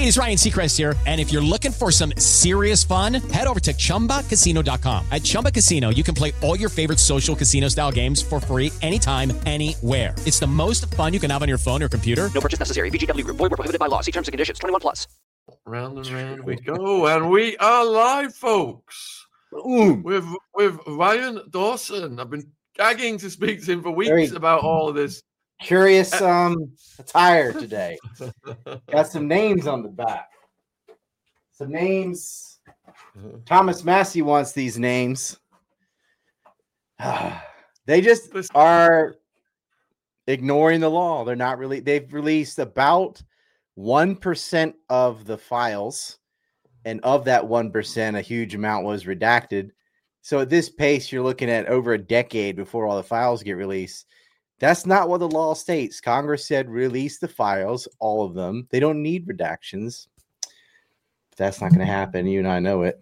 It is Ryan Seacrest here, and if you're looking for some serious fun, head over to ChumbaCasino.com. At Chumba Casino, you can play all your favorite social casino-style games for free anytime, anywhere. It's the most fun you can have on your phone or computer. No purchase necessary. VGW Group. Void where prohibited by law. See terms and conditions. 21+. Round and round we go, and we are live, folks. With Ryan Dawson. I've been gagging to speak to him for weeks about all of this. Curious attire today. Got some names on the back. Some names. Thomas Massey wants these names. They just are ignoring the law. They're not really. They've released about 1% of the files, and of that 1%, a huge amount was redacted. So at this pace, you're looking at over a decade before all the files get released. That's not what the law states. Congress said release the files, all of them. They don't need redactions. But that's not going to happen. You and I know it.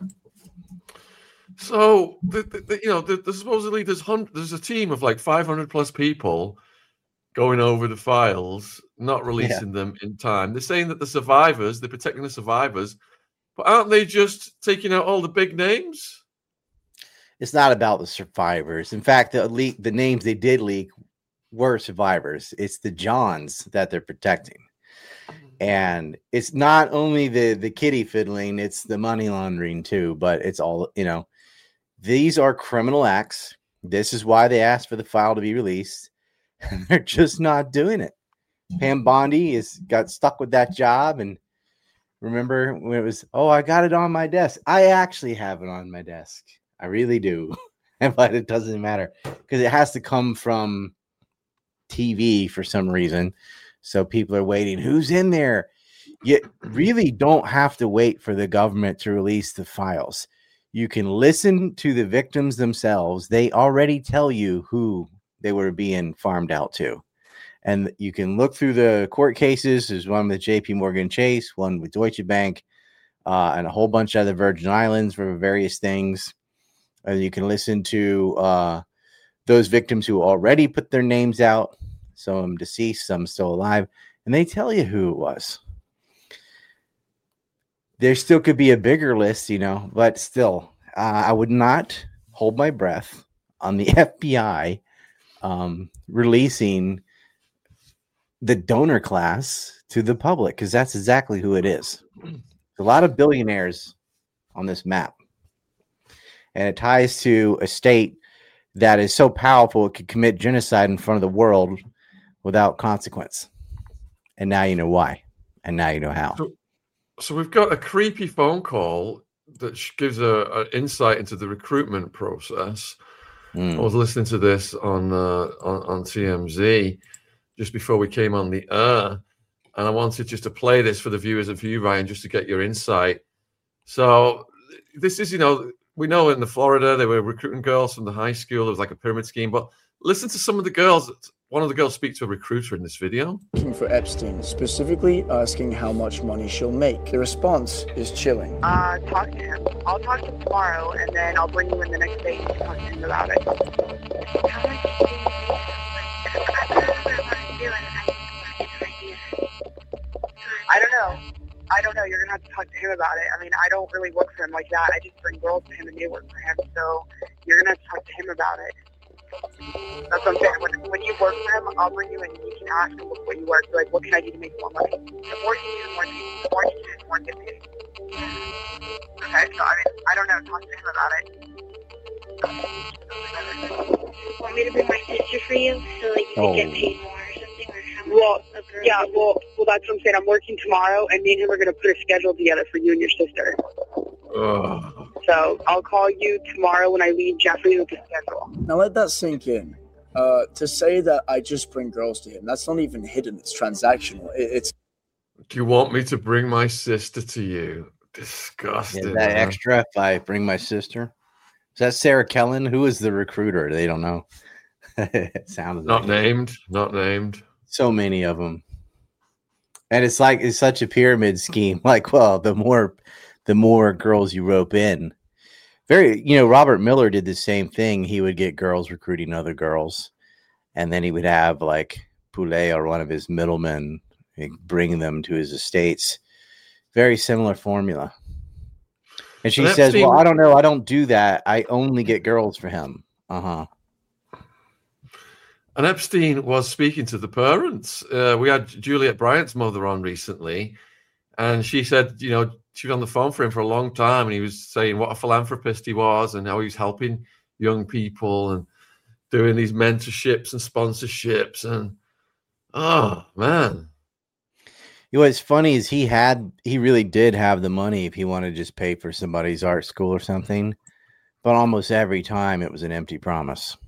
So, supposedly there's a team of like 500 plus people going over the files, not releasing them in time. They're saying that the survivors, they're protecting the survivors, but aren't they just taking out all the big names? It's not about the survivors. In fact, the names they did leak were survivors. It's the Johns that they're protecting. And it's not only the kitty fiddling, it's the money laundering too, but it's all, these are criminal acts. This is why they asked for the file to be released. And they're just not doing it. Pam Bondi got stuck with that job. And remember when it was, I got it on my desk. I actually have it on my desk. I really do. But it doesn't matter because it has to come from TV for some reason. So people are waiting. Who's in there? You really don't have to wait for the government to release the files. You can listen to the victims themselves. They already tell you who they were being farmed out to. And you can look through the court cases. There's one with JP Morgan Chase, one with Deutsche Bank, and a whole bunch of other Virgin Islands for various things. And you can listen to those victims who already put their names out. Some deceased, some still alive. And they tell you who it was. There still could be a bigger list, but still, I would not hold my breath on the FBI releasing the donor class to the public, because that's exactly who it is. A lot of billionaires on this map. And it ties to a state that is so powerful it could commit genocide in front of the world without consequence. And now you know why. And now you know how. So we've got a creepy phone call that gives an insight into the recruitment process. I was listening to this on TMZ just before we came on the air, and I wanted just to play this for the viewers and for you, Ryan, just to get your insight. So this is, we know in the Florida, they were recruiting girls from the high school. There was like a pyramid scheme. But listen to some of the girls. One of the girls speaks to a recruiter in this video. Looking for Epstein, specifically asking how much money she'll make. The response is chilling. Talk to him. I'll talk to him tomorrow, and then I'll bring you in the next day to talk to him about it. How much do you I don't know. You're going to have to talk to him about it. I mean, I don't really work for him like that. I just bring girls to him and they work for him. So you're going to have to talk to him about it. That's what I'm saying. When you work for him, I'll bring you in and you can ask him what you work. Like, what can I do to make more money? The more you do, the more you do, the more you get paid. Okay, so I mean, I don't know. Talk to him about it. Want me to bring my sister for you so like you can get paid more or something? Or how much well, that's what I'm saying. I'm working tomorrow, and me and him are going to put a schedule together for you and your sister. So I'll call you tomorrow when I leave Jeffrey with the schedule. Now let that sink in. To say that I just bring girls to him, that's not even hidden. It's transactional. It's. Do you want me to bring my sister to you? Disgusting. Is that extra if I bring my sister? Is that Sarah Kellen? Who is the recruiter? They don't know. It sounds not named. Not named. So many of them. And it's such a pyramid scheme. Like, well, the more girls you rope in. Robert Miller did the same thing. He would get girls recruiting other girls. And then he would have like Poulet or one of his middlemen bring them to his estates Very similar formula. And she And says, Epstein- well, I don't know. I don't do that. I only get girls for him. Uh-huh. And Epstein was speaking to the parents. We had Juliet Bryant's mother on recently, and she said, she was on the phone for him for a long time, and he was saying what a philanthropist he was and how he was helping young people and doing these mentorships and sponsorships. And, oh, man. What's funny is he really did have the money if he wanted to just pay for somebody's art school or something, but almost every time it was an empty promise.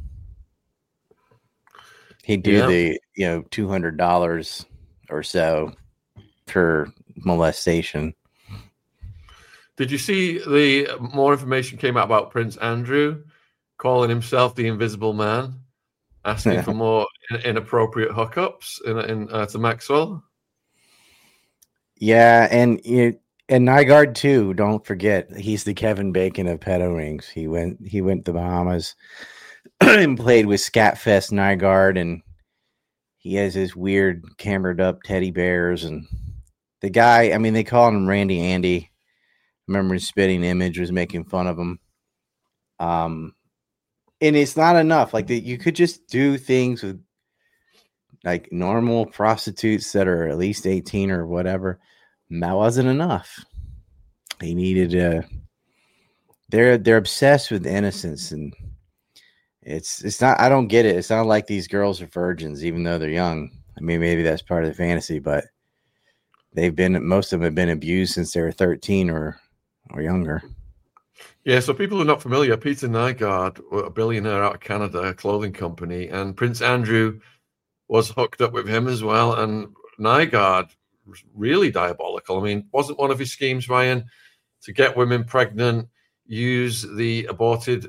He'd do the $200 or so for molestation. Did you see the more information came out about Prince Andrew calling himself the Invisible Man, asking for more inappropriate hookups to Maxwell? Yeah, and Nygaard too. Don't forget, he's the Kevin Bacon of pedo rings. He went to the Bahamas and played with Scatfest Nygaard, and he has his weird cambered up teddy bears. And the guy, I mean, they called him Randy Andy. I remember his Spitting Image was making fun of him. And it's not enough. Like you could just do things with like normal prostitutes that are at least 18 or whatever. And that wasn't enough. He needed they're obsessed with innocence, and it's not, I don't get it. It's not like these girls are virgins, even though they're young. I mean, maybe that's part of the fantasy, but most of them have been abused since they were 13 or younger. Yeah, so people who are not familiar, Peter Nygaard, a billionaire out of Canada, a clothing company, and Prince Andrew was hooked up with him as well. And Nygaard was really diabolical. I mean, wasn't one of his schemes, Ryan, to get women pregnant, use the aborted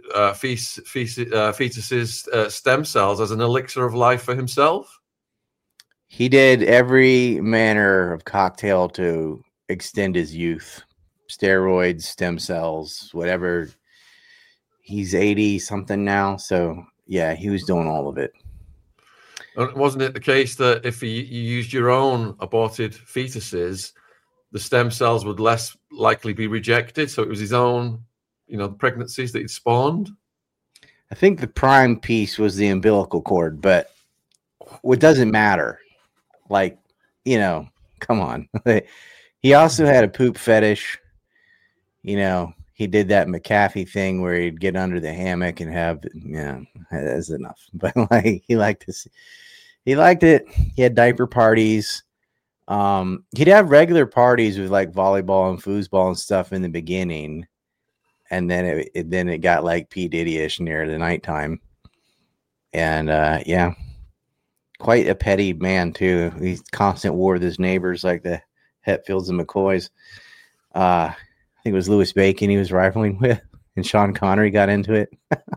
fetuses' stem cells as an elixir of life for himself? He did every manner of cocktail to extend his youth. Steroids, stem cells, whatever. He's 80 something now, so yeah, he was doing all of it. Wasn't it the case that if you used your own aborted fetuses, the stem cells would less likely be rejected? So it was his own, pregnancies that he'd spawned? I think the prime piece was the umbilical cord, but what doesn't matter. Like, come on. He also had a poop fetish. He did that McAfee thing where he'd get under the hammock and have, that's enough. But like, he liked it. He had diaper parties. He'd have regular parties with like volleyball and foosball and stuff in the beginning. And then it got like P. Diddy-ish near the nighttime. And quite a petty man too. He's constant war with his neighbors like the Hetfields and McCoys. I think it was Louis Bacon he was rivaling with, and Sean Connery got into it.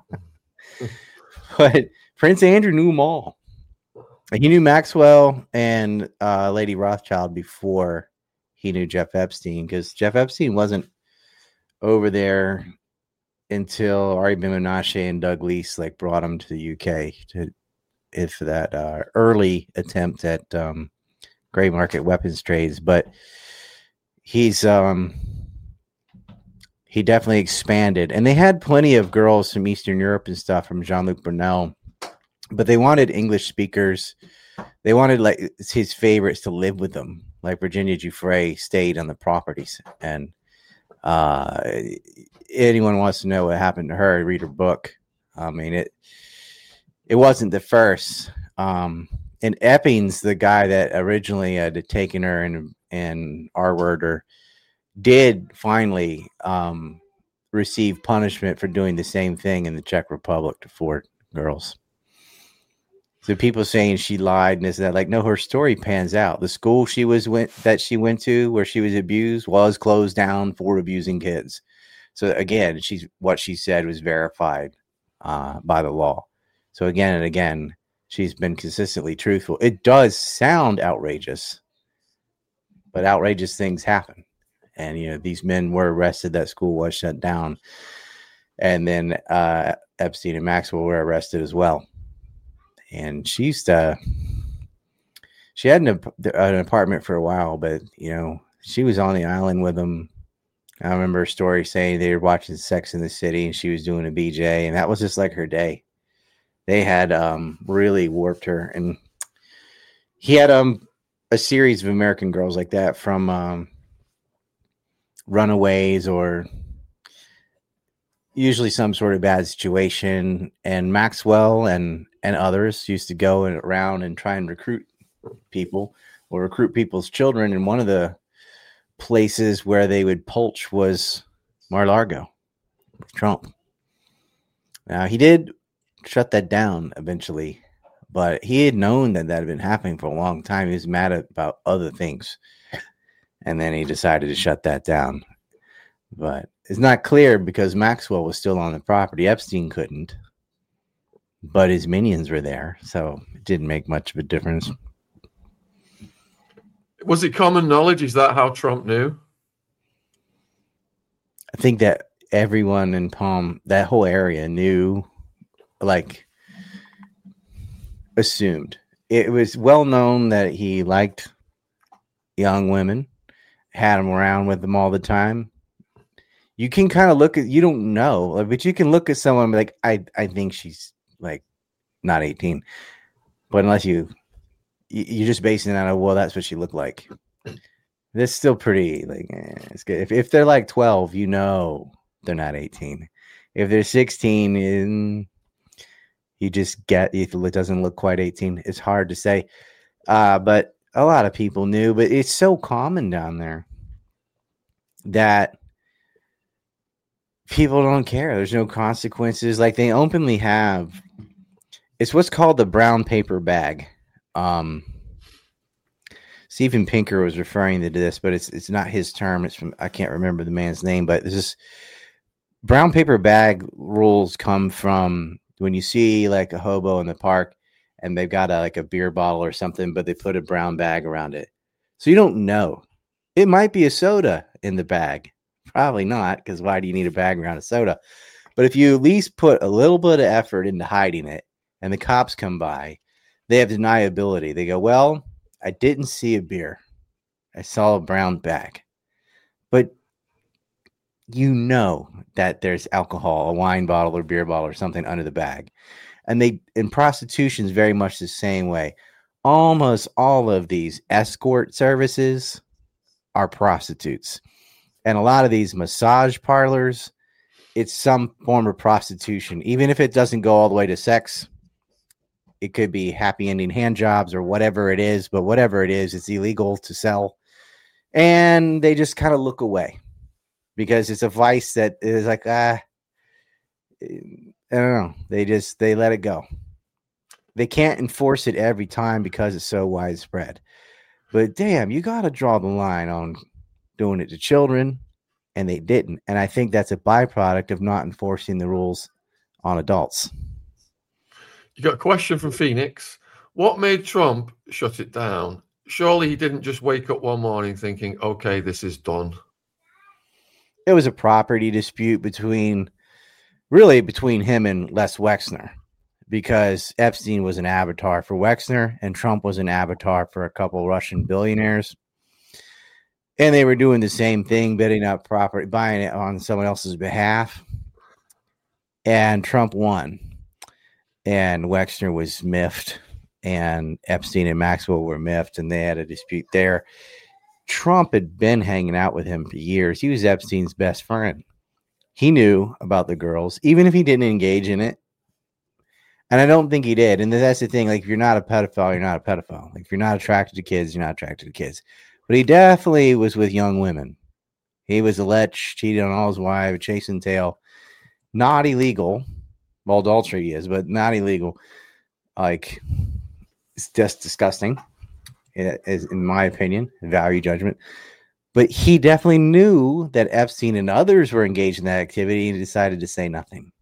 But Prince Andrew knew them all. He knew Maxwell and Lady Rothschild before he knew Jeff Epstein, because Jeff Epstein wasn't over there until Ari Ben-Menashe and Doug Leese brought him to the UK for that early attempt at gray market weapons trades. But he definitely expanded, and they had plenty of girls from Eastern Europe and stuff from Jean-Luc Brunel, but they wanted English speakers. They wanted his favorites to live with them. Like Virginia Giuffre stayed on the properties, and anyone wants to know what happened to her, read her book. I mean, it wasn't the first. And Eppings, the guy that originally had taken her and R-word her, did finally receive punishment for doing the same thing in the Czech Republic to 4 girls. So people saying she lied and this and that, no, her story pans out. The school she went to where she was abused was closed down for abusing kids. So again, what she said was verified by the law. So again and again, she's been consistently truthful. It does sound outrageous, but outrageous things happen. And, these men were arrested. That school was shut down. And then Epstein and Maxwell were arrested as well. And she had an apartment for a while, but, she was on the island with him. I remember a story saying they were watching Sex in the City and she was doing a BJ, and that was just like her day. They had really warped her, and he had a series of American Girls like that, from Runaways or usually some sort of bad situation. And Maxwell and others used to go around and try and recruit people or recruit people's children. And one of the places where they would poach was Mar-a-Lago with Trump. Now, he did shut that down eventually, but he had known that had been happening for a long time. He was mad about other things, and then he decided to shut that down. But it's not clear because Maxwell was still on the property. Epstein couldn't, but his minions were there, so it didn't make much of a difference. Was it common knowledge? Is that how Trump knew? I think that everyone in Palm, that whole area, knew, like, assumed. It was well known that he liked young women, had them around with them all the time. You can kind of look at, you don't know, but you can look at someone and be like, I think she's like not 18. But unless you're just basing it on, well, that's what she looked like. That's still pretty, like, it's good. If they're like 12, you know they're not 18. If they're 16, you just get, if it doesn't look quite 18, it's hard to say. But a lot of people knew, but it's so common down there that people don't care. There's no consequences. Like, they openly have, it's what's called the brown paper bag. Steven Pinker was referring to this, but it's not his term. It's from, I can't remember the man's name, but this is brown paper bag rules come from when you see like a hobo in the park and they've got a beer bottle or something, but they put a brown bag around it. So you don't know. It might be a soda in the bag. Probably not, because why do you need a bag around a soda? But if you at least put a little bit of effort into hiding it and the cops come by, they have deniability. They go, well, I didn't see a beer. I saw a brown bag. But you know that there's alcohol, a wine bottle or beer bottle or something under the bag. And prostitution is very much the same way. Almost all of these escort services are prostitutes. And a lot of these massage parlors, it's some form of prostitution. Even if it doesn't go all the way to sex, it could be happy ending hand jobs or whatever it is. But whatever it is, it's illegal to sell. And they just kind of look away because it's a vice that is like, I don't know. They let it go. They can't enforce it every time because it's so widespread. But damn, you got to draw the line on doing it to children, and they didn't. And I think that's a byproduct of not enforcing the rules on adults. You got a question from Phoenix. What made Trump shut it down? Surely he didn't just wake up one morning thinking, okay, this is done. It was a property dispute between him and Les Wexner, because Epstein was an avatar for Wexner and Trump was an avatar for a couple Russian billionaires. And they were doing the same thing, bidding up property, buying it on someone else's behalf. And Trump won. And Wexner was miffed. And Epstein and Maxwell were miffed. And they had a dispute there. Trump had been hanging out with him for years. He was Epstein's best friend. He knew about the girls, even if he didn't engage in it. And I don't think he did. And that's the thing. Like, if you're not a pedophile, you're not a pedophile. Like, if you're not attracted to kids, you're not attracted to kids. But he definitely was with young women. He was a lech, cheated on all his wives, chasing tail. Not illegal. Well, adultery is, but not illegal. Like, it's just disgusting, in my opinion, value judgment. But he definitely knew that Epstein and others were engaged in that activity and decided to say nothing.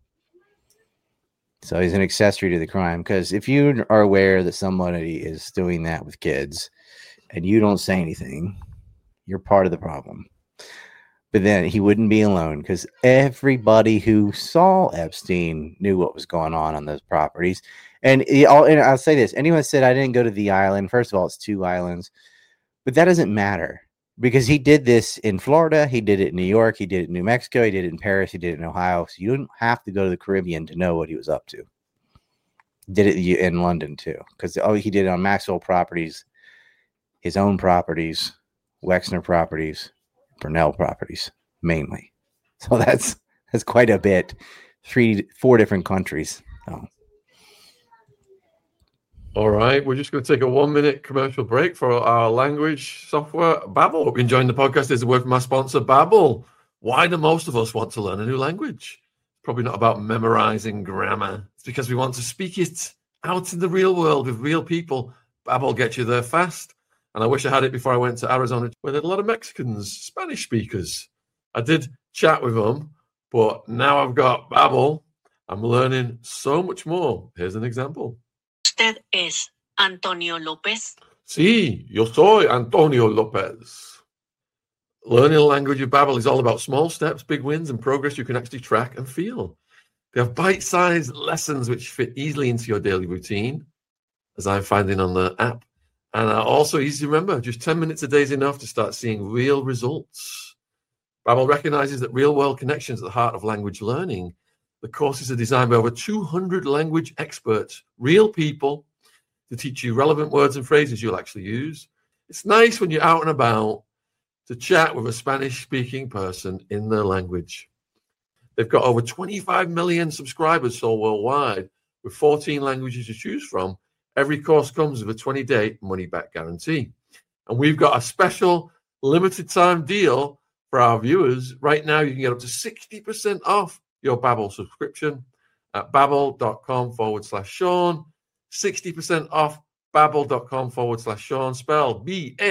So he's an accessory to the crime. Because if you are aware that somebody is doing that with kids, and you don't say anything, you're part of the problem. But then he wouldn't be alone, because everybody who saw Epstein knew what was going on those properties. And I'll say this. Anyone said I didn't go to the island. First of all, it's 2 islands. But that doesn't matter. because he did this in Florida, he did it in New York, he did it in New Mexico, he did it in Paris, he did it in Ohio. So you don't have to go to the Caribbean to know what he was up to. Did it in London too, because he did it on Maxwell Properties, his own properties, Wexner Properties, Burnell Properties mainly. So that's quite a bit. 4 different countries. Oh. All right, we're just going to take a 1-minute commercial break for our language software, Babbel. Hope you're enjoying the podcast. There's a word from our sponsor, Babbel. Why do most of us want to learn a new language? Probably not about memorizing grammar. It's because we want to speak it out in the real world with real people. Babbel gets you there fast. And I wish I had it before I went to Arizona, where there had a lot of Mexicans, Spanish speakers. I did chat with them, but now I've got Babbel. I'm learning so much more. Here's an example. ¿Usted es Antonio López? Sí, yo soy Antonio López. Learning a language with Babbel is all about small steps, big wins, and progress you can actually track and feel. They have bite-sized lessons which fit easily into your daily routine, as I'm finding on the app, and are also easy to remember. Just 10 minutes a day is enough to start seeing real results. Babbel recognizes that real-world connections at the heart of language learning. The courses are designed by over 200 language experts, real people, to teach you relevant words and phrases you'll actually use. It's nice when you're out and about to chat with a Spanish-speaking person in their language. They've got over 25 million subscribers sold worldwide, with 14 languages to choose from. Every course comes with a 20-day money-back guarantee. And we've got a special limited-time deal for our viewers. Right now, you can get up to 60% off your Babbel subscription at babbel.com/Sean. 60% off babbel.com/Sean, spelled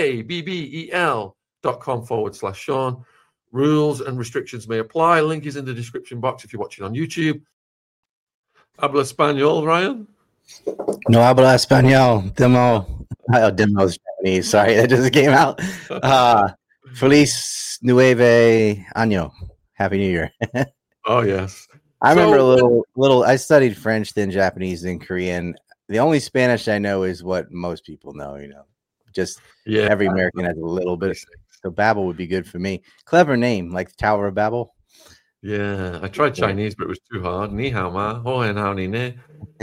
BABBEL.com/Sean. Rules and restrictions may apply. Link is in the description box if you're watching on YouTube. Habla español, Ryan? No habla español. Demo is Japanese. Sorry, that just came out. Feliz Nueve Año. Happy New Year. Oh, yes. I remember a little. I studied French, then Japanese, then Korean. The only Spanish I know is what most people know. Just every American has a little bit. So Babbel would be good for me. Clever name, like the Tower of Babel. Yeah, I tried Chinese, but it was too hard. Ni hao ma, ho hen hao ni ne.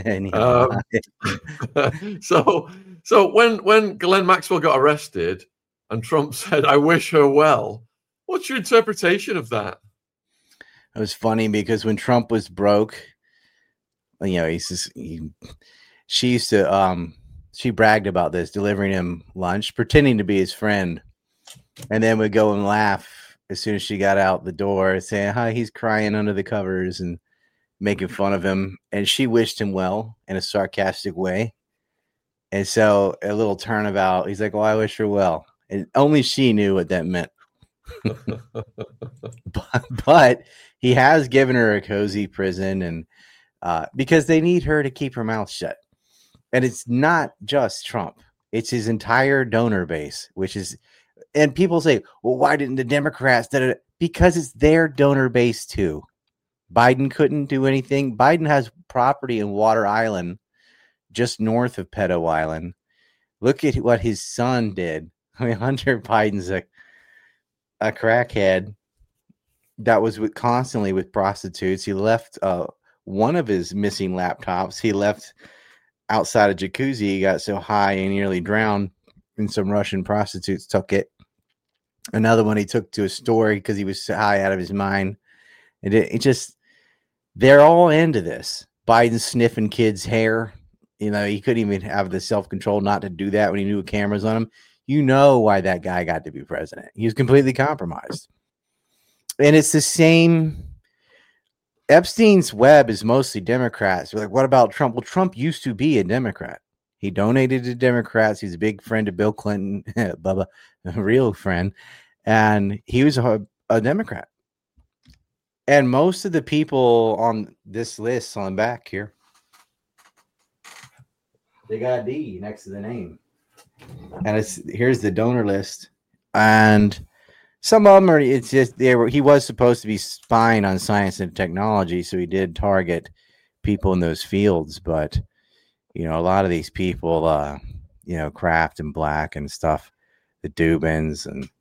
So when Ghislaine Maxwell got arrested and Trump said, "I wish her well," what's your interpretation of that? It was funny because when Trump was broke, she used to she bragged about this, delivering him lunch, pretending to be his friend, and then would go and laugh as soon as she got out the door, saying, "Hi, he's crying under the covers," and making fun of him. And she wished him well in a sarcastic way. And so a little turnabout, he's like, "Well, I wish her well." And only she knew what that meant. but he has given her a cozy prison, and because they need her to keep her mouth shut. And it's not just Trump, it's his entire donor base, and people say, "Well, why didn't the Democrats?" Because it's their donor base too. Biden couldn't do anything. Biden has property in Water Island, just north of Pedo Island. Look at what his son did. I mean, Hunter Biden's a crackhead that was constantly with prostitutes. He left one of his missing laptops. He left outside a jacuzzi. He got so high and nearly drowned, and some Russian prostitutes took it. Another one he took to a store because he was so high out of his mind. And it just, they're all into this. Biden sniffing kids' hair. He couldn't even have the self-control not to do that when he knew cameras on him. You know why that guy got to be president. He was completely compromised. And it's the same. Epstein's web is mostly Democrats. We're like, what about Trump? Well, Trump used to be a Democrat. He donated to Democrats. He's a big friend of Bill Clinton, Bubba, a real friend. And he was a Democrat. And most of the people on this list on the back here, they got a D next to the name. And here's the donor list. And some of them he was supposed to be spying on science and technology, so he did target people in those fields. But, a lot of these people, Kraft and Black and stuff, the Dubins, and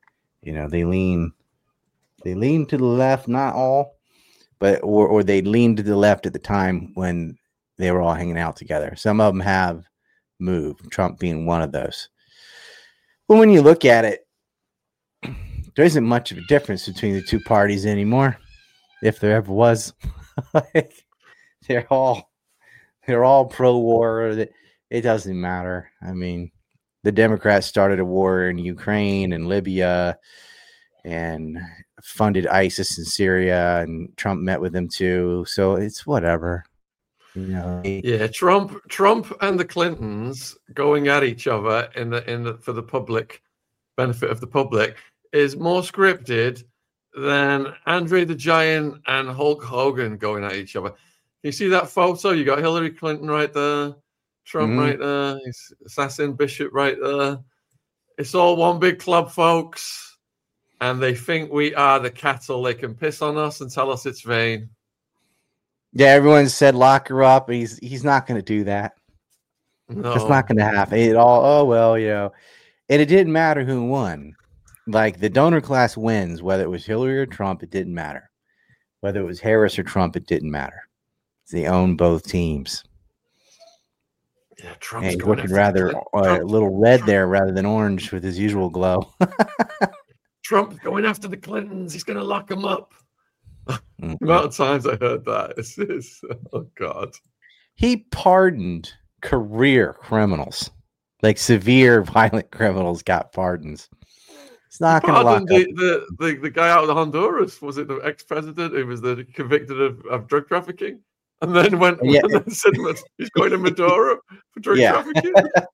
They lean to the left, not all, but or they leaned to the left at the time when they were all hanging out together. Some of them have moved, Trump being one of those. But when you look at it, there isn't much of a difference between the two parties anymore, if there ever was. They're all pro-war. It doesn't matter. I mean, the Democrats started a war in Ukraine and Libya and funded ISIS in Syria, and Trump met with them too. So it's whatever. Yeah, Trump and the Clintons going at each other in the for the public benefit of the public is more scripted than Andre the Giant and Hulk Hogan going at each other. You see that photo? You got Hillary Clinton right there, Trump right there, Assassin Bishop right there. It's all one big club, folks, and they think we are the cattle. They can piss on us and tell us it's vain. Yeah, everyone said lock her up. He's not going to do that. No. It's not going to happen. It all. Oh well, and it didn't matter who won. Like the donor class wins, whether it was Hillary or Trump, it didn't matter. Whether it was Harris or Trump, it didn't matter. They own both teams. Yeah, Trump's going looking rather a little red there rather than orange with his usual glow. Trump's going after the Clintons. He's going to lock them up. The amount of times I heard that, it's oh God. He pardoned career criminals, like severe violent criminals got pardons. It's not going to lock up the guy out of Honduras. Was it the ex-president who was convicted of drug trafficking? And then said he's going to Maduro for drug trafficking.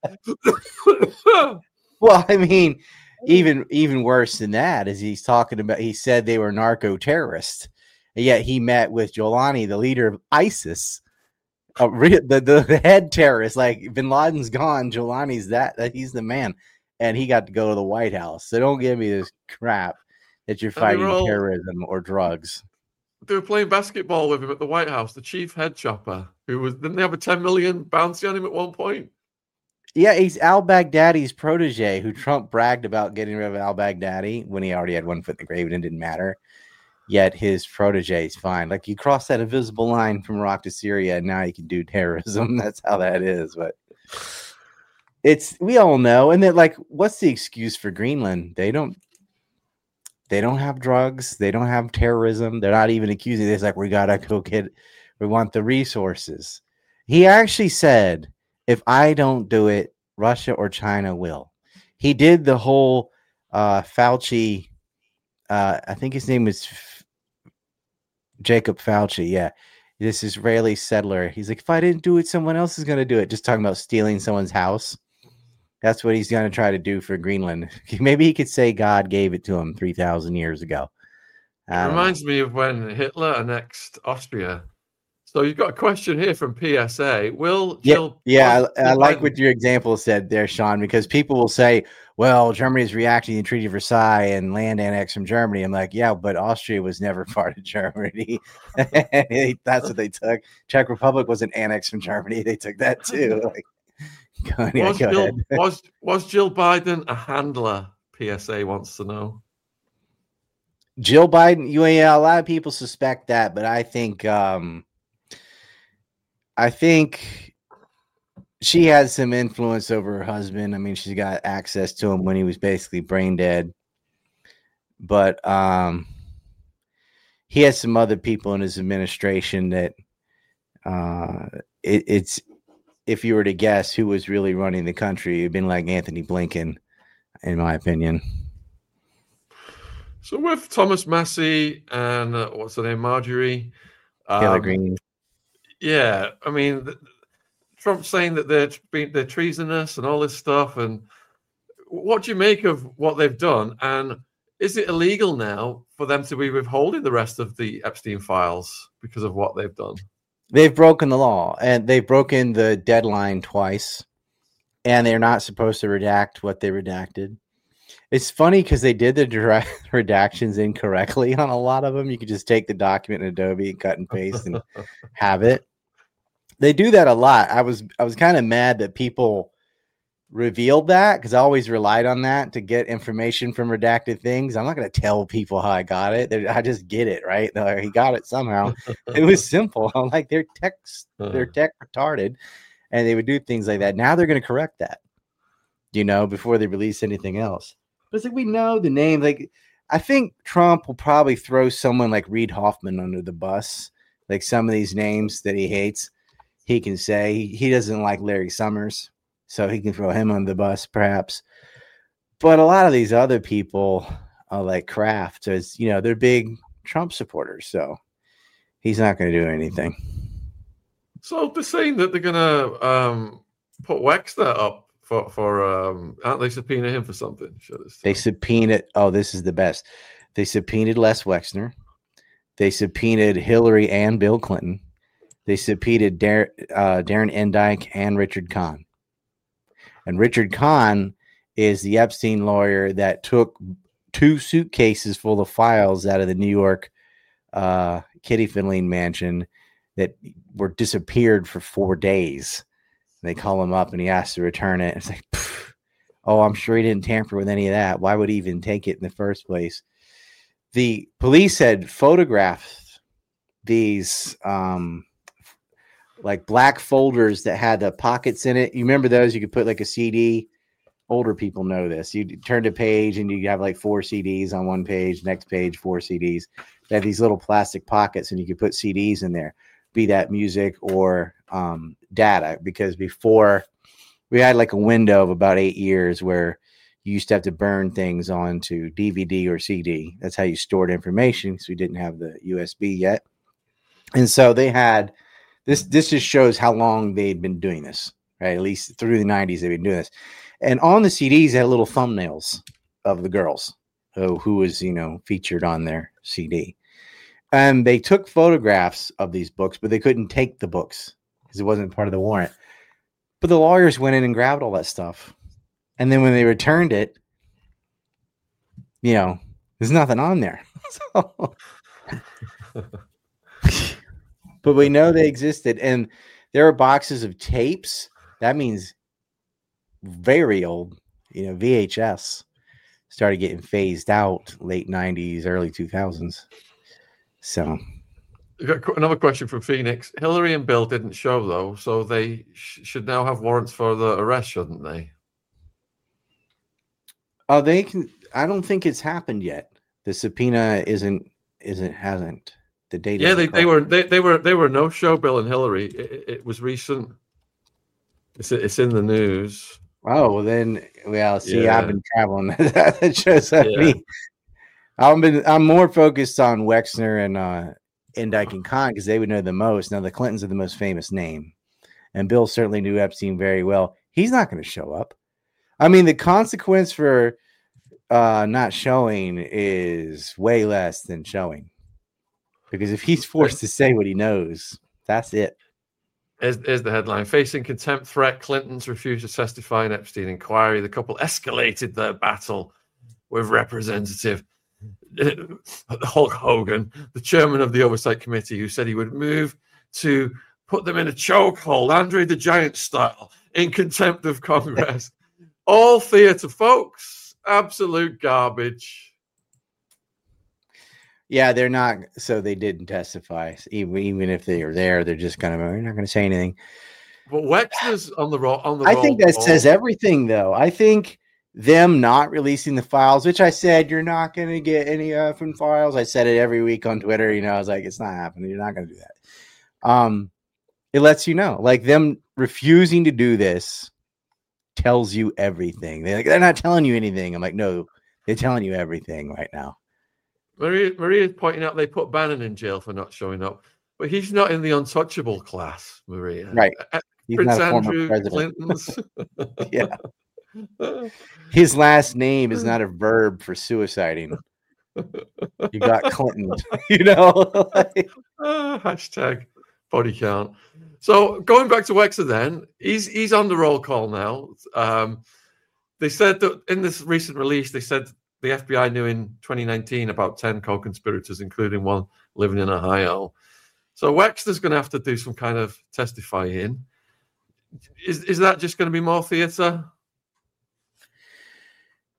Well, I mean, even worse than that is he said they were narco terrorists. And yet he met with Jolani, the leader of ISIS, the head terrorist. Like Bin Laden's gone, Jolani's he's the man, and he got to go to the White House. So don't give me this crap that you're fighting terrorism or drugs. They were playing basketball with him at the White House. The chief head chopper, didn't they have a 10 million bounty on him at one point? Yeah, he's al-Baghdadi's protege, who Trump bragged about getting rid of al-Baghdadi when he already had one foot in the grave and it didn't matter. Yet his protege is fine. Like you cross that invisible line from Iraq to Syria, and now you can do terrorism. That's how that is. But we all know. And then, like, what's the excuse for Greenland? They don't have drugs. They don't have terrorism. They're not even accusing this. Like, we gotta go we want the resources. He actually said, if I don't do it, Russia or China will. He did the whole Fauci. I think his name was Jacob Fauci. Yeah. This Israeli settler. He's like, if I didn't do it, someone else is going to do it. Just talking about stealing someone's house. That's what he's going to try to do for Greenland. Maybe he could say God gave it to him 3,000 years ago. It reminds me of when Hitler annexed Austria. So you've got a question here from PSA. I like what your example said there, Sean, because people will say, well, Germany is reacting to the Treaty of Versailles and land annex from Germany. I'm like, yeah, but Austria was never part of Germany. That's what they took. Czech Republic wasn't annexed from Germany. They took that too. Like, was Jill Biden a handler? PSA wants to know. Jill Biden, a lot of people suspect that, but I think she has some influence over her husband. I mean, she's got access to him when he was basically brain dead. But he has some other people in his administration that it's if you were to guess who was really running the country, it'd been like Anthony Blinken, in my opinion. So with Thomas Massey and what's her name, Marjorie Taylor Greene. Yeah, I mean, Trump's saying that they're treasonous and all this stuff. And what do you make of what they've done? And is it illegal now for them to be withholding the rest of the Epstein files because of what they've done? They've broken the law, and they've broken the deadline twice, and they're not supposed to redact what they redacted. It's funny because they did the redactions incorrectly on a lot of them. You could just take the document in Adobe and cut and paste and have it. They do that a lot. I was kind of mad that people revealed that because I always relied on that to get information from redacted things. I'm not going to tell people how I got it. I just get it, right? He got it somehow. It was simple. I'm like, they're tech retarded, and they would do things like that. Now they're going to correct that, before they release anything else. But it's like, we know the name. Like, I think Trump will probably throw someone like Reid Hoffman under the bus. Like some of these names that he hates, he can say. He doesn't like Larry Summers, so he can throw him on the bus, perhaps. But a lot of these other people, like Kraft, they're big Trump supporters, so he's not going to do anything. So they're saying that they're going to put Wexner up for aren't they subpoena him for something? They subpoenaed. Oh, this is the best. They subpoenaed Les Wexner. They subpoenaed Hillary and Bill Clinton. They subpoenaed Darren Endike and Richard Kahn. And Richard Kahn is the Epstein lawyer that took 2 suitcases full of files out of the New York Kitty Finley mansion that were disappeared for 4 days. And they call him up and he asks to return it. It's like, I'm sure he didn't tamper with any of that. Why would he even take it in the first place? The police had photographed these like black folders that had the pockets in it. You remember those? You could put like a CD. Older people know this. You turn the page and you have like 4 CDs on one page, next page, 4 CDs. They have these little plastic pockets and you could put CDs in there, be that music or data. Because before we had like a window of about 8 years where you used to have to burn things onto DVD or CD. That's how you stored information because we didn't have the USB yet. And so they had this just shows how long they'd been doing this, right? At least through the 90s, they've been doing this. And on the CDs, they had little thumbnails of the girls who was, featured on their CD. And they took photographs of these books, but they couldn't take the books because it wasn't part of the warrant. But the lawyers went in and grabbed all that stuff. And then when they returned it, there's nothing on there. But we know they existed. And there are boxes of tapes. That means very old, VHS started getting phased out late 90s, early 2000s. So another question from Phoenix. Hillary and Bill didn't show, though, so they should now have warrants for the arrest, shouldn't they? Oh, they can. I don't think it's happened yet. The subpoena hasn't. The date. Yeah, they were no show. Bill and Hillary. It was recent. It's in the news. Oh well, then see, yeah. I've been traveling. That shows me. I'm more focused on Wexner and Endike and Kahn because they would know the most. Now the Clintons are the most famous name, and Bill certainly knew Epstein very well. He's not going to show up. I mean, the consequence for not showing is way less than showing. Because if he's forced to say what he knows, that's it. Here's the headline. Facing contempt threat, Clintons refused to testify in Epstein inquiry. The couple escalated their battle with Representative Hulk Hogan, the chairman of the Oversight Committee, who said he would move to put them in a chokehold, Andre the Giant style, in contempt of Congress. All theater, folks. Absolute garbage. Yeah, they're not. So they didn't testify. Even if they are there, they're just kind of, we're not going to say anything. But Wexner's on the roll. I think that says everything, though. I think them not releasing the files, which I said, you're not going to get any from files. I said it every week on Twitter. I was like, it's not happening. You're not going to do that. It lets you know. Like them refusing to do this tells you everything. They're not telling you anything. I'm like, no, they're telling you everything right now. Maria's pointing out they put Bannon in jail for not showing up, but he's not in the untouchable class, Maria. Right. He's Prince not a Andrew, former president. Clinton's. Yeah. His last name is not a verb for suiciding. You got Clinton, Hashtag body count. So going back to Wexner then, he's on the roll call now. They said that in this recent release, they said the FBI knew in 2019 about 10 co-conspirators, including one living in Ohio. So Wexner's going to have to do some kind of testifying. Is that just going to be more theater?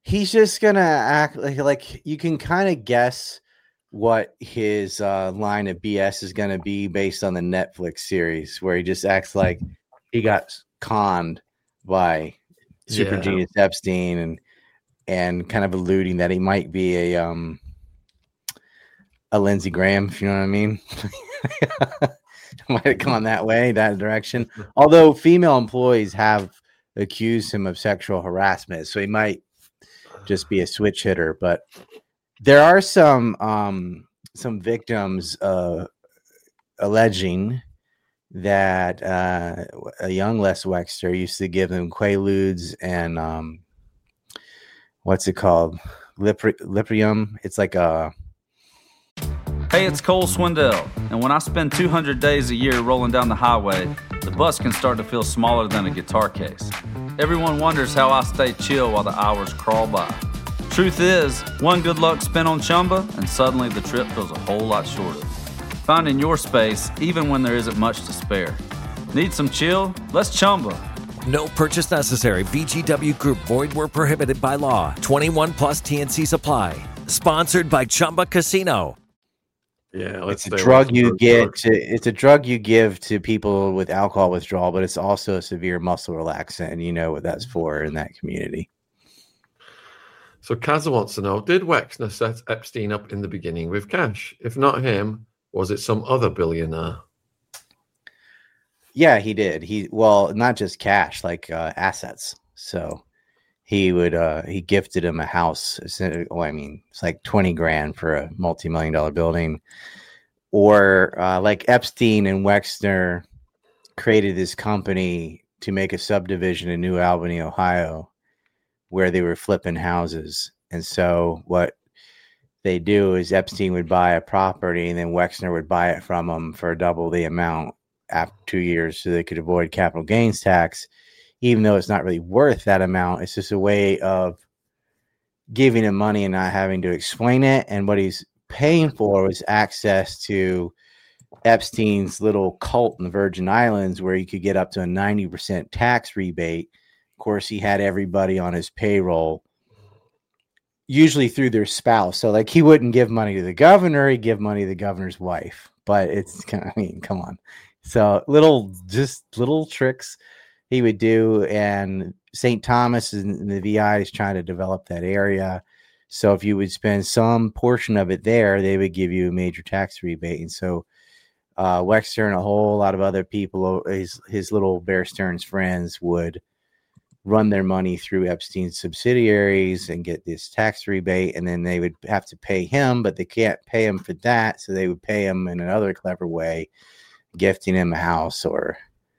He's just gonna act like you can kind of guess what his line of BS is gonna be based on the Netflix series, where he just acts like he got conned by Super Genius Epstein, and kind of alluding that he might be a Lindsey Graham, if you know what I mean. Might have gone that direction. Although female employees have accused him of sexual harassment, so he might just be a switch hitter. But there are some victims alleging that a young Les Wexner used to give them Quaaludes and what's it called? Librium. It's like a... Hey, it's Cole Swindell, and when I spend 200 days a year rolling down the highway, the bus can start to feel smaller than a guitar case. Everyone wonders how I stay chill while the hours crawl by. Truth is, one good luck spin on Chumba, and suddenly the trip feels a whole lot shorter. Finding your space, even when there isn't much to spare. Need some chill? Let's Chumba. No purchase necessary. VGW Group. Void where prohibited by law. 21 plus TNC supply. Sponsored by Chumba Casino. Yeah, it's a drug you get. It's a drug you give to people with alcohol withdrawal, but it's also a severe muscle relaxant, and you know what that's for in that community. So Kazza wants to know: did Wexner set Epstein up in the beginning with cash? If not him, was it some other billionaire? Yeah, he did. Well, not just cash, like assets. So he gifted him a house. Well, I mean, it's like $20,000 for a multi-million-dollar building. Or like Epstein and Wexner created this company to make a subdivision in New Albany, Ohio, where they were flipping houses. And so what they do is Epstein would buy a property and then Wexner would buy it from him for double the amount after 2 years so they could avoid capital gains tax. Even though it's not really worth that amount, it's just a way of giving him money and not having to explain it. And what he's paying for was access to Epstein's little cult in the Virgin Islands where he could get up to a 90% tax rebate. Of course, he had everybody on his payroll, usually through their spouse. So like he wouldn't give money to the governor, he'd give money to the governor's wife. But it's, I mean, come on. So little tricks he would do, and St. Thomas and the VI is trying to develop that area. So if you would spend some portion of it there, they would give you a major tax rebate. And so Wexner and a whole lot of other people, his little Bear Stearns friends, would run their money through Epstein's subsidiaries and get this tax rebate. And then they would have to pay him, but they can't pay him for that. So they would pay him in another clever way, gifting him a house or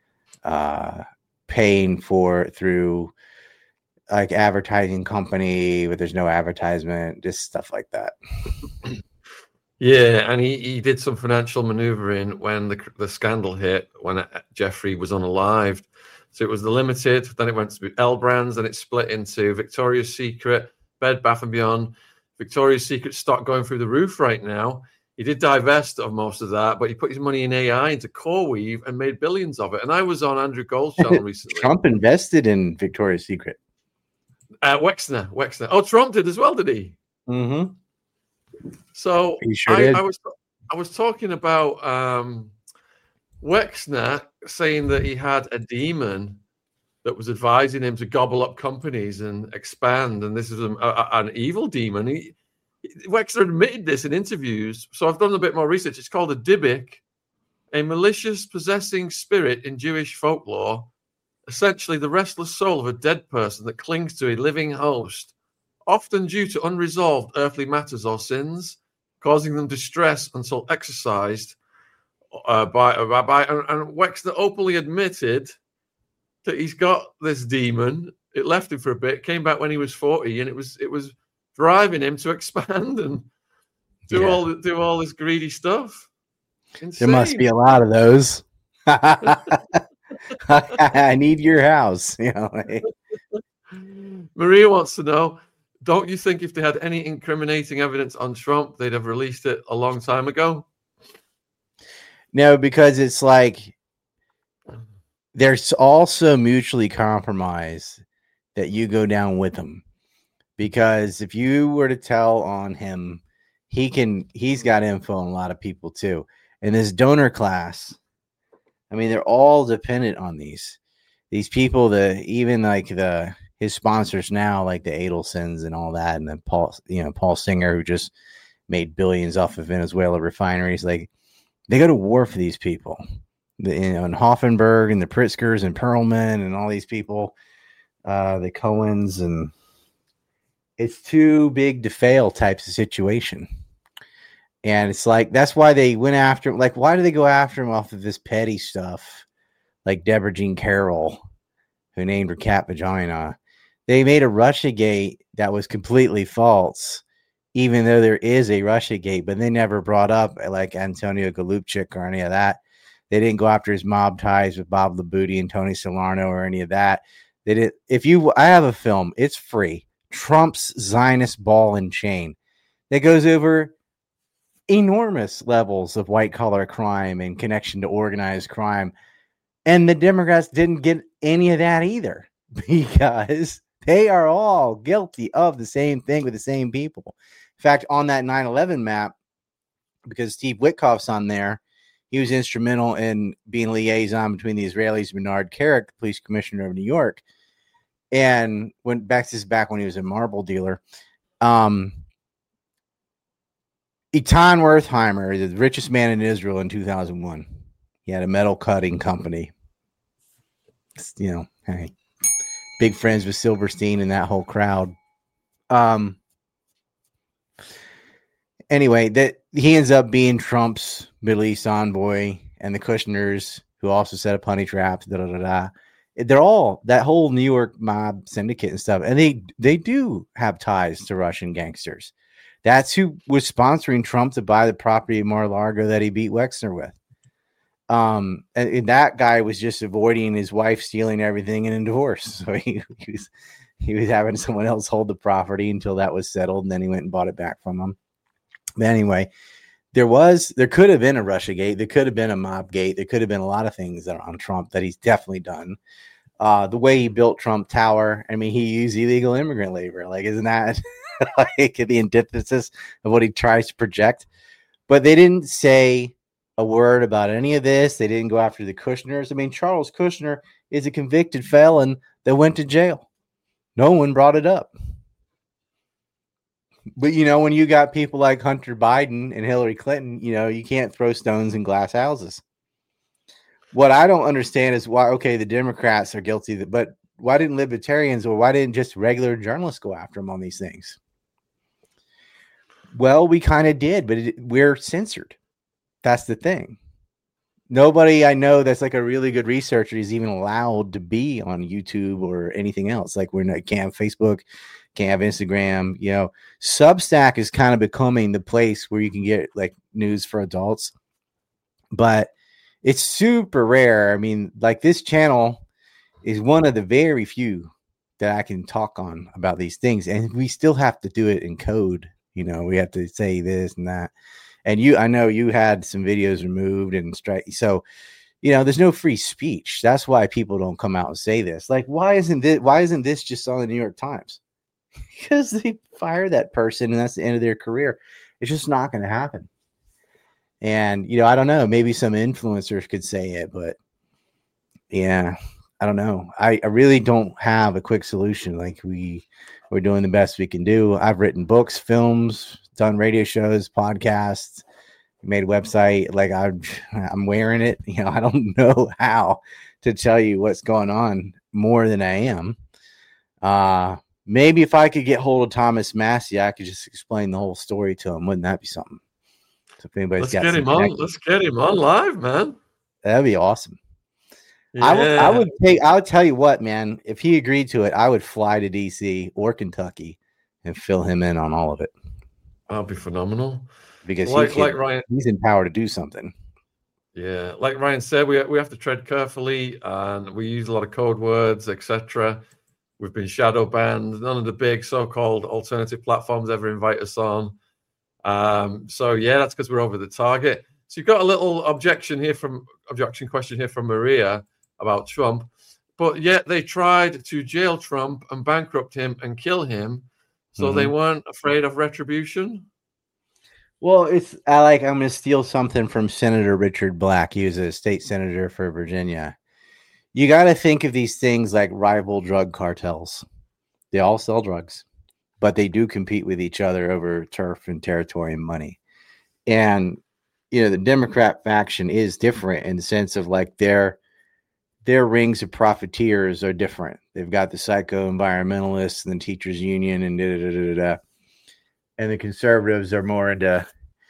paying for through like advertising company, but there's no advertisement, just stuff like that. Yeah, and he did some financial maneuvering when the scandal hit, when Jeffrey was unalived. So it was the Limited, then it went to L Brands, then it split into Victoria's Secret, Bed Bath & Beyond. Victoria's Secret stock going through the roof right now. He did divest of most of that, but he put his money in AI into CoreWeave and made billions of it. And I was on Andrew Gold's channel recently. Trump invested in Victoria's Secret. Wexner. Oh, Trump did as well, did he? Mm-hmm. So he sure did. I was talking about Wexner saying that he had a demon that was advising him to gobble up companies and expand, and this is an evil demon. Wexner admitted this in interviews, so I've done a bit more research. It's called a Dybbuk, a malicious possessing spirit in Jewish folklore, essentially the restless soul of a dead person that clings to a living host, often due to unresolved earthly matters or sins, causing them distress until exorcised by a rabbi. And Wexner openly admitted that he's got this demon. It left him for a bit, came back when he was 40, and it was driving him to expand and do all this greedy stuff. Insane. There must be a lot of those. I need your house. You know. Maria wants to know, don't you think if they had any incriminating evidence on Trump, they'd have released it a long time ago? No, because it's like there's also mutually compromised that you go down with them. because if you were to tell on him, he's got info on a lot of people too. And this donor class, I mean, they're all dependent on these people, his sponsors now, like the Adelsons and all that, and then Paul Singer, who just made billions off of Venezuela refineries. Like, they go to war for these people. And Hoffenberg and the Pritzkers and Perlman and all these people, the Cohens, and it's too big to fail types of situation. And it's like, that's why they went after him. Like, why do they go after him off of this petty stuff? Like Deborah Jean Carroll, who named her cat vagina. They made a Russiagate that was completely false, even though there is a Russiagate, but they never brought up like Antonio Golubchik or any of that. They didn't go after his mob ties with Bob Labouty and Tony Salerno or any of that. They did. I have a film, it's free. Trump's Zionist Ball and Chain. That goes over enormous levels of white collar crime and connection to organized crime. And the Democrats didn't get any of that either, because they are all guilty of the same thing with the same people. In fact, on that 9/11 map, because Steve Witkoff's on there, he was instrumental in being liaison between the Israelis and Bernard Kerik, the police commissioner of New York. And back when he was a marble dealer. Eitan Wertheimer, the richest man in Israel in 2001. He had a metal cutting company. Hey, big friends with Silverstein and that whole crowd. Anyway, that he ends up being Trump's Middle East envoy, and the Kushners, who also set up honey traps. They're all that whole New York mob syndicate and stuff, and they do have ties to Russian gangsters. That's who was sponsoring Trump to buy the property of Mar-a-Lago that he beat Wexner with. And that guy was just avoiding his wife stealing everything in a divorce. So he was having someone else hold the property until that was settled, and then he went and bought it back from him. But anyway, there could have been a Russiagate, there could have been a mob gate, there could have been a lot of things that are on Trump that he's definitely done. The way he built Trump Tower, I mean, he used illegal immigrant labor. Like, isn't that like the antithesis of what he tries to project? But they didn't say a word about any of this. They didn't go after the Kushners. I mean, Charles Kushner is a convicted felon that went to jail. No one brought it up. But, when you got people like Hunter Biden and Hillary Clinton, you can't throw stones in glass houses. What I don't understand is why, the Democrats are guilty, but why didn't libertarians, or why didn't just regular journalists go after them on these things? Well, we kind of did, but we're censored. That's the thing. Nobody I know that's like a really good researcher is even allowed to be on YouTube or anything else. Like, can't have Facebook, can't have Instagram. Substack is kind of becoming the place where you can get like news for adults, but it's super rare. I mean, like, this channel is one of the very few that I can talk on about these things, and we still have to do it in code. We have to say this and that. And I know you had some videos removed and strike. So, there's no free speech. That's why people don't come out and say this. Like, why isn't this just on the New York Times? Because they fire that person and that's the end of their career. It's just not going to happen. And, I don't know, maybe some influencers could say it, but yeah, I don't know. I really don't have a quick solution. Like, we're doing the best we can do. I've written books, films, done radio shows, podcasts, made a website. Like, I'm wearing it. I don't know how to tell you what's going on more than I am. Maybe if I could get hold of Thomas Massey, I could just explain the whole story to him. Wouldn't that be something? So if anybody's got some connection, let's get him on live, man. That'd be awesome. Yeah. I would tell you what, man, if he agreed to it, I would fly to DC or Kentucky and fill him in on all of it. That'd be phenomenal. Because like Ryan, he's in power to do something. Yeah, like Ryan said, we have to tread carefully, and we use a lot of code words, etc. We've been shadow banned. None of the big so-called alternative platforms ever invite us on. So yeah, that's because we're over the target. So you've got a little objection question here from Maria about Trump, but yet they tried to jail Trump and bankrupt him and kill him. So they weren't afraid of retribution? Well, I'm going to steal something from Senator Richard Black. He was a state senator for Virginia. You got to think of these things like rival drug cartels. They all sell drugs, but they do compete with each other over turf and territory and money. And, the Democrat faction is different in the sense of like their rings of profiteers are different. They've got the psycho-environmentalists and the teachers union and da-da-da-da-da. And the conservatives are more into,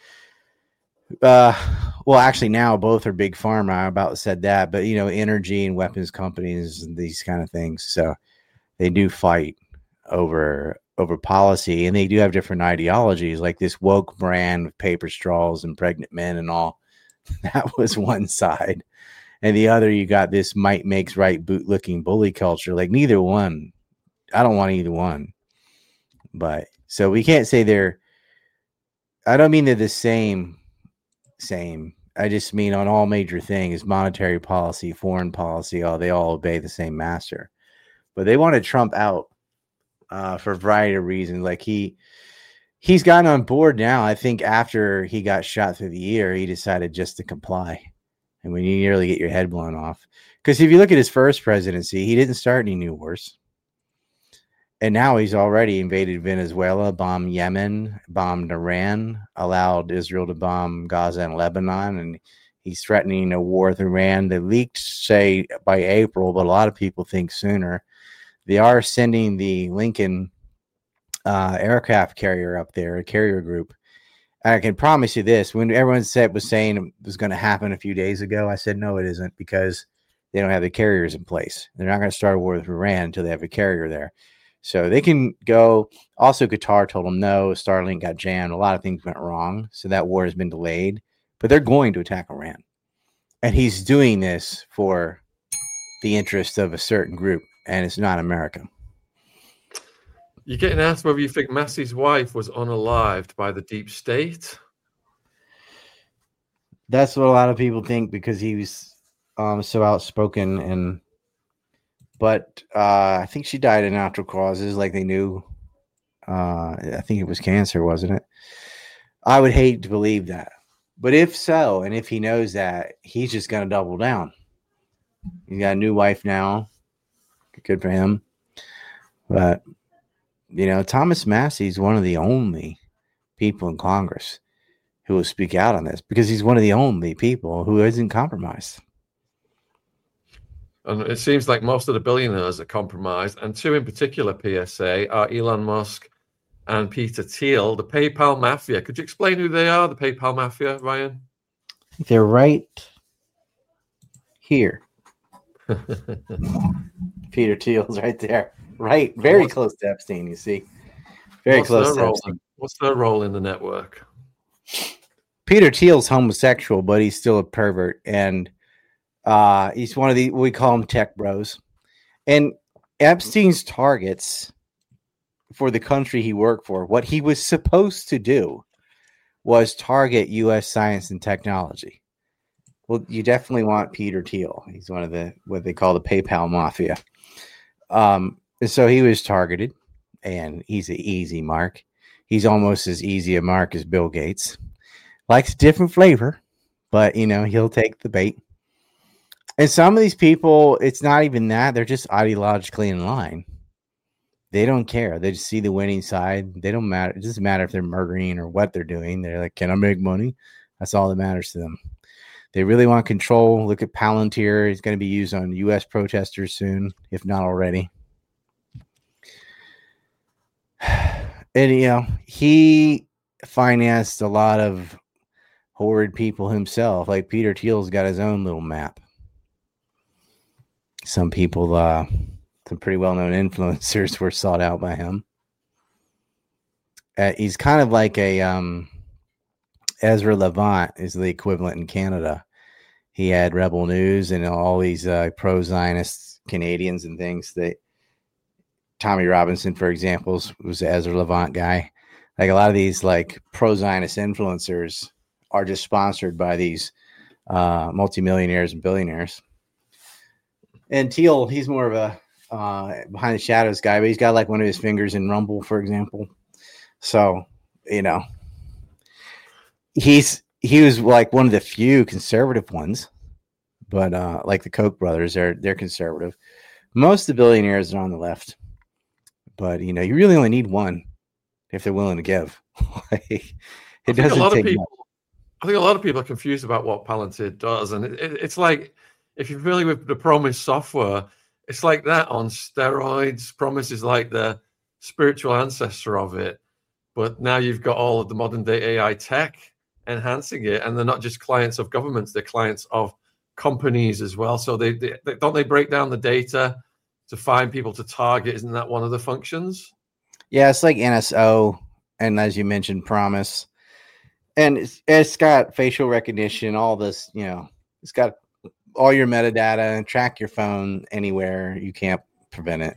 well, actually now both are big pharma. I about said that, but energy and weapons companies and these kind of things. So they do fight over policy, and they do have different ideologies, like this woke brand with paper straws and pregnant men and all. That was one side. And the other, you got this might makes right boot-looking bully culture. Like neither one. I don't want either one. But so we can't say I don't mean they're the same. I just mean on all major things, monetary policy, foreign policy, they all obey the same master. But they wanted Trump out for a variety of reasons. Like he's gotten on board now. I think after he got shot through the ear, he decided just to comply. And when you nearly get your head blown off. Because if you look at his first presidency, he didn't start any new wars. And now he's already invaded Venezuela, bombed Yemen, bombed Iran, allowed Israel to bomb Gaza and Lebanon, and he's threatening a war with Iran. The leaks say by April, but a lot of people think sooner. They are sending the Lincoln aircraft carrier up there, a carrier group. I can promise you this. When everyone was saying it was going to happen a few days ago, I said, no, it isn't, because they don't have the carriers in place. They're not going to start a war with Iran until they have a carrier there. So they can go. Also, Qatar told them no. Starlink got jammed. A lot of things went wrong. So that war has been delayed. But they're going to attack Iran. And he's doing this for the interest of a certain group. And it's not America. You're getting asked whether you think Massey's wife was unalived by the deep state. That's what a lot of people think, because he was so outspoken. But I think she died of natural causes, like they knew. I think it was cancer, wasn't it? I would hate to believe that. But if so, and if he knows that, he's just going to double down. He's got a new wife now. Good for him. But, Thomas Massey is one of the only people in Congress who will speak out on this, because he's one of the only people who isn't compromised. And it seems like most of the billionaires are compromised, and two in particular, PSA, are Elon Musk and Peter Thiel, the PayPal Mafia. Could you explain who they are, the PayPal Mafia, Ryan? They're right here. Peter Thiel's right there. Right. Very close to Epstein, you see. Very close to Epstein. What's their role in the network? Peter Thiel's homosexual, but he's still a pervert. And he's one of we call him tech bros. And Epstein's targets for the country he worked for, what he was supposed to do was target U.S. science and technology. Well, you definitely want Peter Thiel. He's one of what they call the PayPal Mafia. And so he was targeted, and he's an easy mark. He's almost as easy a mark as Bill Gates. Likes a different flavor, but, he'll take the bait. And some of these people, it's not even that. They're just ideologically in line. They don't care. They just see the winning side. They don't matter. It doesn't matter if they're murdering or what they're doing. They're like, can I make money? That's all that matters to them. They really want control. Look at Palantir. He's going to be used on U.S. protesters soon, if not already. And, he financed a lot of horrid people himself. Like Peter Thiel's got his own little map. Some people, some pretty well-known influencers were sought out by him. He's kind of like a Ezra Levant is the equivalent in Canada. He had Rebel News and all these pro-Zionist Canadians and things. That Tommy Robinson, for example, was the Ezra Levant guy. Like a lot of these like pro-Zionist influencers are just sponsored by these multimillionaires and billionaires. And Thiel, he's more of behind the shadows guy, but he's got like one of his fingers in Rumble, for example. So, he was like one of the few conservative ones, but like the Koch brothers, they're conservative. Most of the billionaires are on the left, but you really only need one if they're willing to give. It doesn't take much. I think a lot of people are confused about what Palantir does, and it's like, if you're familiar with the Promise software, it's like that on steroids. Promise is like the spiritual ancestor of it, but now you've got all of the modern day AI tech enhancing it, and they're not just clients of governments; they're clients of companies as well. So they don't they break down the data to find people to target? Isn't that one of the functions? Yeah, it's like NSO, and as you mentioned, Promise. And it's got facial recognition, all this, it's got all your metadata and track your phone anywhere. You can't prevent it.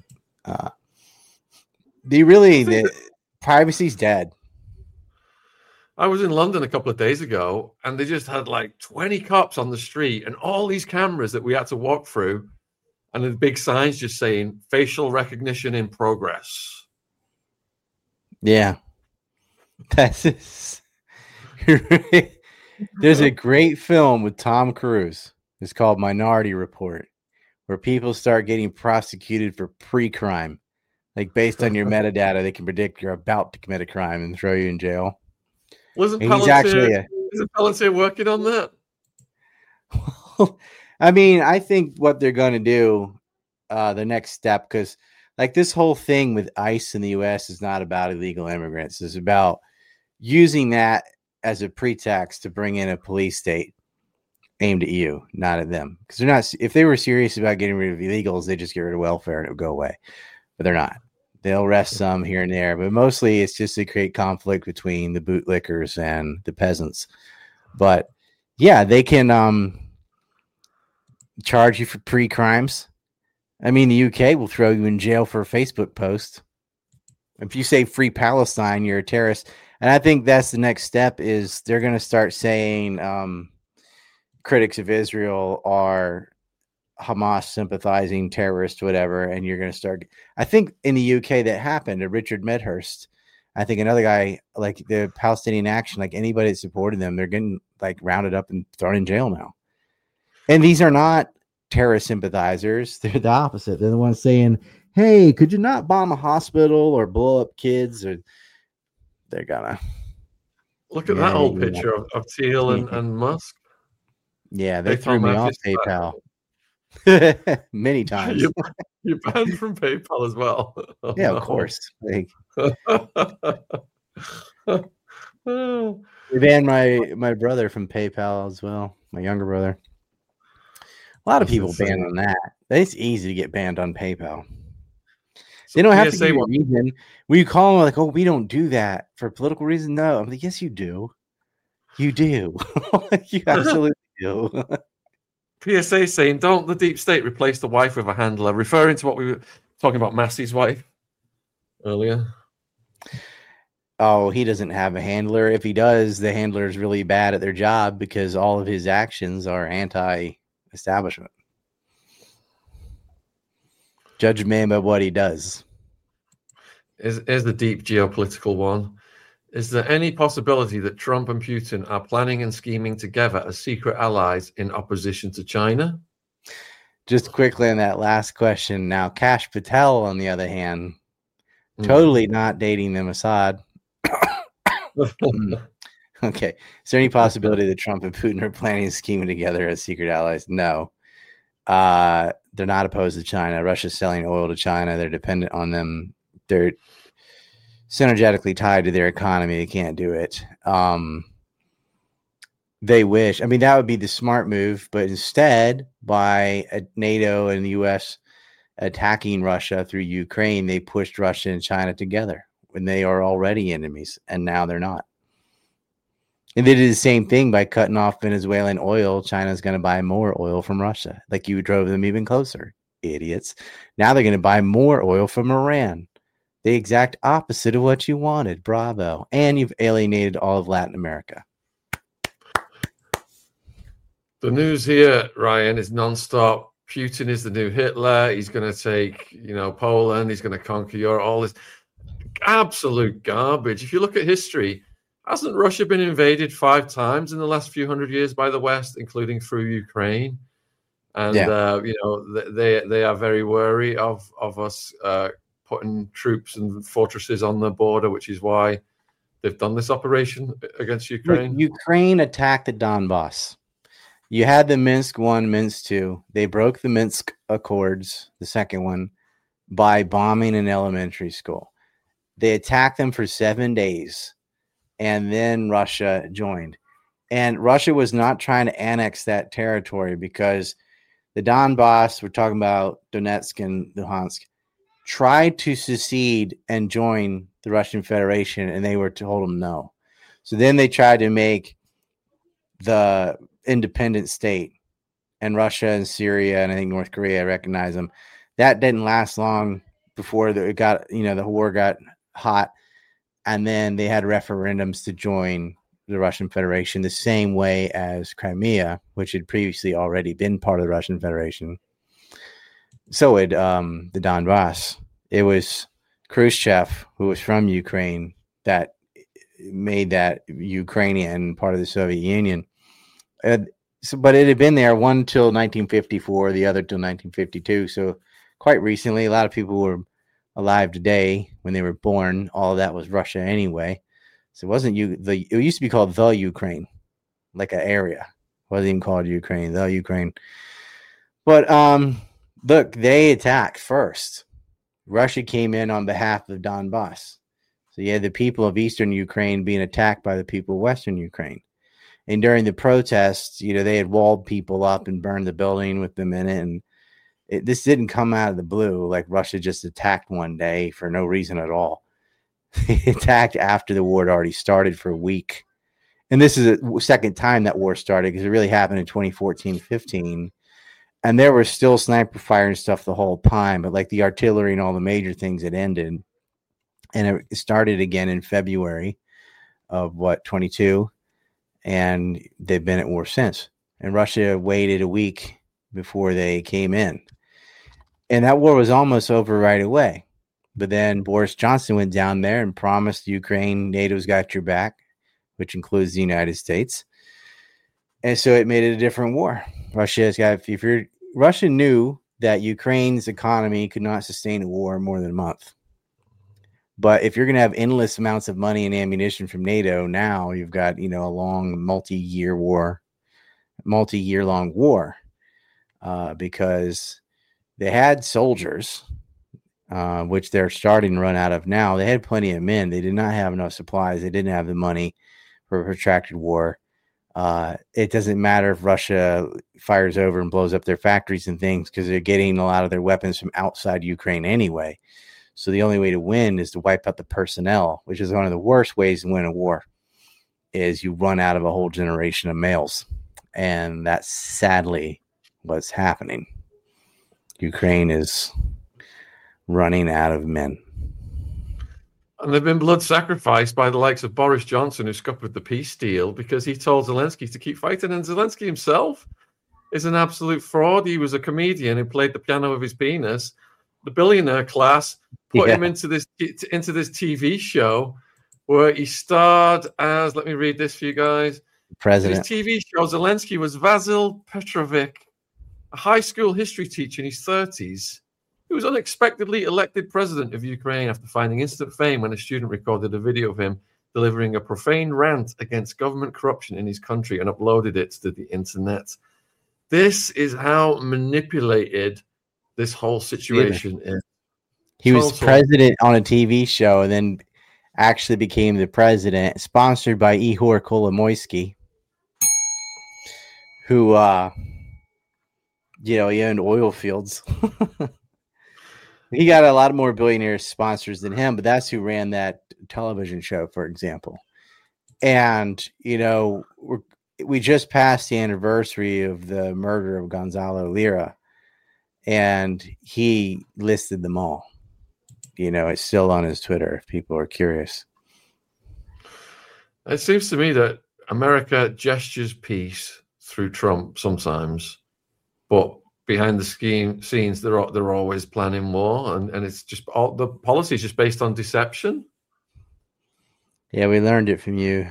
The privacy's dead. I was in London a couple of days ago, and they just had like 20 cops on the street and all these cameras that we had to walk through, and the big signs just saying facial recognition in progress. Yeah. That's There's a great film with Tom Cruise. It's called Minority Report, where people start getting prosecuted for pre-crime. Like, based on your metadata, they can predict you're about to commit a crime and throw you in jail. Isn't Palantir working on that? I mean, I think what they're going to do, the next step, because like this whole thing with ICE in the U.S. is not about illegal immigrants. It's about using that as a pretext to bring in a police state aimed at you, not at them. Because they're not. If they were serious about getting rid of illegals, they just get rid of welfare and it would go away. But they're not. They'll arrest some here and there, but mostly it's just to create conflict between the bootlickers and the peasants. But yeah, they can charge you for pre-crimes. I mean, the UK will throw you in jail for a Facebook post. If you say free Palestine, you're a terrorist. And I think that's the next step, is they're going to start saying critics of Israel are Hamas sympathizing terrorists, whatever. And you're going to start. I think in the UK that happened to Richard Medhurst. I think another guy, like the Palestinian Action, like anybody that supported them, they're getting like rounded up and thrown in jail now. And these are not terrorist sympathizers. They're the opposite. They're the ones saying, hey, could you not bomb a hospital or blow up kids? Or they're gonna look at that old picture of Thiel and Musk. Yeah, they threw me off PayPal many times. You're banned from PayPal as well. Yeah, of course. Like, we banned my brother from PayPal as well. My younger brother. A lot of people banned on that. It's easy to get banned on PayPal. They don't have to give you a reason. When you call them like, oh, we don't do that for political reasons. No, I'm like, yes, you do. You do. You absolutely do. PSA saying, don't the deep state replace the wife with a handler, referring to what we were talking about Massey's wife earlier. Oh, he doesn't have a handler. If he does, the handler is really bad at their job because all of his actions are anti-establishment. Judge a man by what he does. Is the deep geopolitical one. Is there any possibility that Trump and Putin are planning and scheming together as secret allies in opposition to China? Just quickly on that last question. Now, Kash Patel, on the other hand, totally not dating the Mossad. Okay. Is there any possibility that Trump and Putin are planning and scheming together as secret allies? No. They're not opposed to China. Russia's selling oil to China. They're dependent on them. They're synergetically tied to their economy. They can't do it. They wish. I mean, that would be the smart move. But instead, by NATO and the U.S. attacking Russia through Ukraine, they pushed Russia and China together when they are already enemies, and now they're not. And they did the same thing by cutting off Venezuelan oil. China's going to buy more oil from Russia. Like, you drove them even closer, idiots. Now they're going to buy more oil from Iran. The exact opposite of what you wanted. Bravo. And you've alienated all of Latin America. The news here, Ryan, is nonstop Putin is the new Hitler. He's going to take, Poland. He's going to conquer Europe. All this absolute garbage. If you look at history, hasn't Russia been invaded 5 times in the last few hundred years by the West, including through Ukraine? And they are very wary of us putting troops and fortresses on the border, which is why they've done this operation against Ukraine. Ukraine attacked the Donbass. You had the Minsk 1, Minsk 2. They broke the Minsk Accords, the second one, by bombing an elementary school. They attacked them for 7 days, and then Russia joined. And Russia was not trying to annex that territory because the Donbass, we're talking about Donetsk and Luhansk, tried to secede and join the Russian Federation, and they were told them no. So then they tried to make the independent state, and Russia and Syria and I think North Korea recognize them. That didn't last long before the war got hot, and then they had referendums to join the Russian Federation the same way as Crimea, which had previously already been part of the Russian Federation. So had the Donbass. It was Khrushchev, who was from Ukraine, that made that Ukrainian part of the Soviet Union. But it had been there, one till 1954, the other till 1952. So quite recently, a lot of people were alive today when they were born. All of that was Russia anyway. So it wasn't it used to be called the Ukraine, like an area. It wasn't even called Ukraine, the Ukraine. But look, they attacked first. Russia came in on behalf of Donbass. So you had the people of eastern Ukraine being attacked by the people of western Ukraine. And during the protests, they had walled people up and burned the building with them in it. And this didn't come out of the blue, like Russia just attacked one day for no reason at all. They attacked after the war had already started for a week. And this is the second time that war started, because it really happened in 2014-15. And there was still sniper fire and stuff the whole time, but like the artillery and all the major things had ended. And it started again in February of 22. And they've been at war since. And Russia waited a week before they came in. And that war was almost over right away. But then Boris Johnson went down there and promised Ukraine, NATO's got your back, which includes the United States. And so it made it a different war. Russia knew that Ukraine's economy could not sustain a war more than a month. But if you're going to have endless amounts of money and ammunition from NATO, now you've got, a long multi-year-long war, because they had soldiers, which they're starting to run out of now. They had plenty of men. They did not have enough supplies. They didn't have the money for a protracted war. It doesn't matter if Russia fires over and blows up their factories and things, because they're getting a lot of their weapons from outside Ukraine anyway. So the only way to win is to wipe out the personnel, which is one of the worst ways to win a war, is you run out of a whole generation of males. And that's sadly what's happening. Ukraine is running out of men. And they've been blood sacrificed by the likes of Boris Johnson, who scuppered the peace deal because he told Zelensky to keep fighting. And Zelensky himself is an absolute fraud. He was a comedian who played the piano with his penis. The billionaire class put him into this TV show where he starred as, let me read this for you guys. President. His TV show, Zelensky was Vasil Petrovic, a high school history teacher in his 30s, who was unexpectedly elected president of Ukraine after finding instant fame when a student recorded a video of him delivering a profane rant against government corruption in his country and uploaded it to the internet. This is how manipulated this whole situation is. He was president on a TV show and then actually became the president, sponsored by Ihor Kolomoisky, who, he owned oil fields. He got a lot more billionaire sponsors than him, but that's who ran that television show, for example. And, we just passed the anniversary of the murder of Gonzalo Lira. And he listed them all. It's still on his Twitter if people are curious. It seems to me that America gestures peace through Trump sometimes, but behind the scenes, they're always planning war, and it's just all the policy is just based on deception. Yeah, we learned it from you.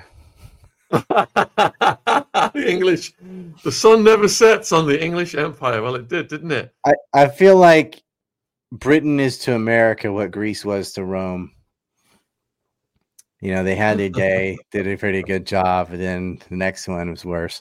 English, the sun never sets on the English Empire. Well, it did, didn't it? I feel like Britain is to America what Greece was to Rome. You know, they had their day, did a pretty good job, and then the next one was worse.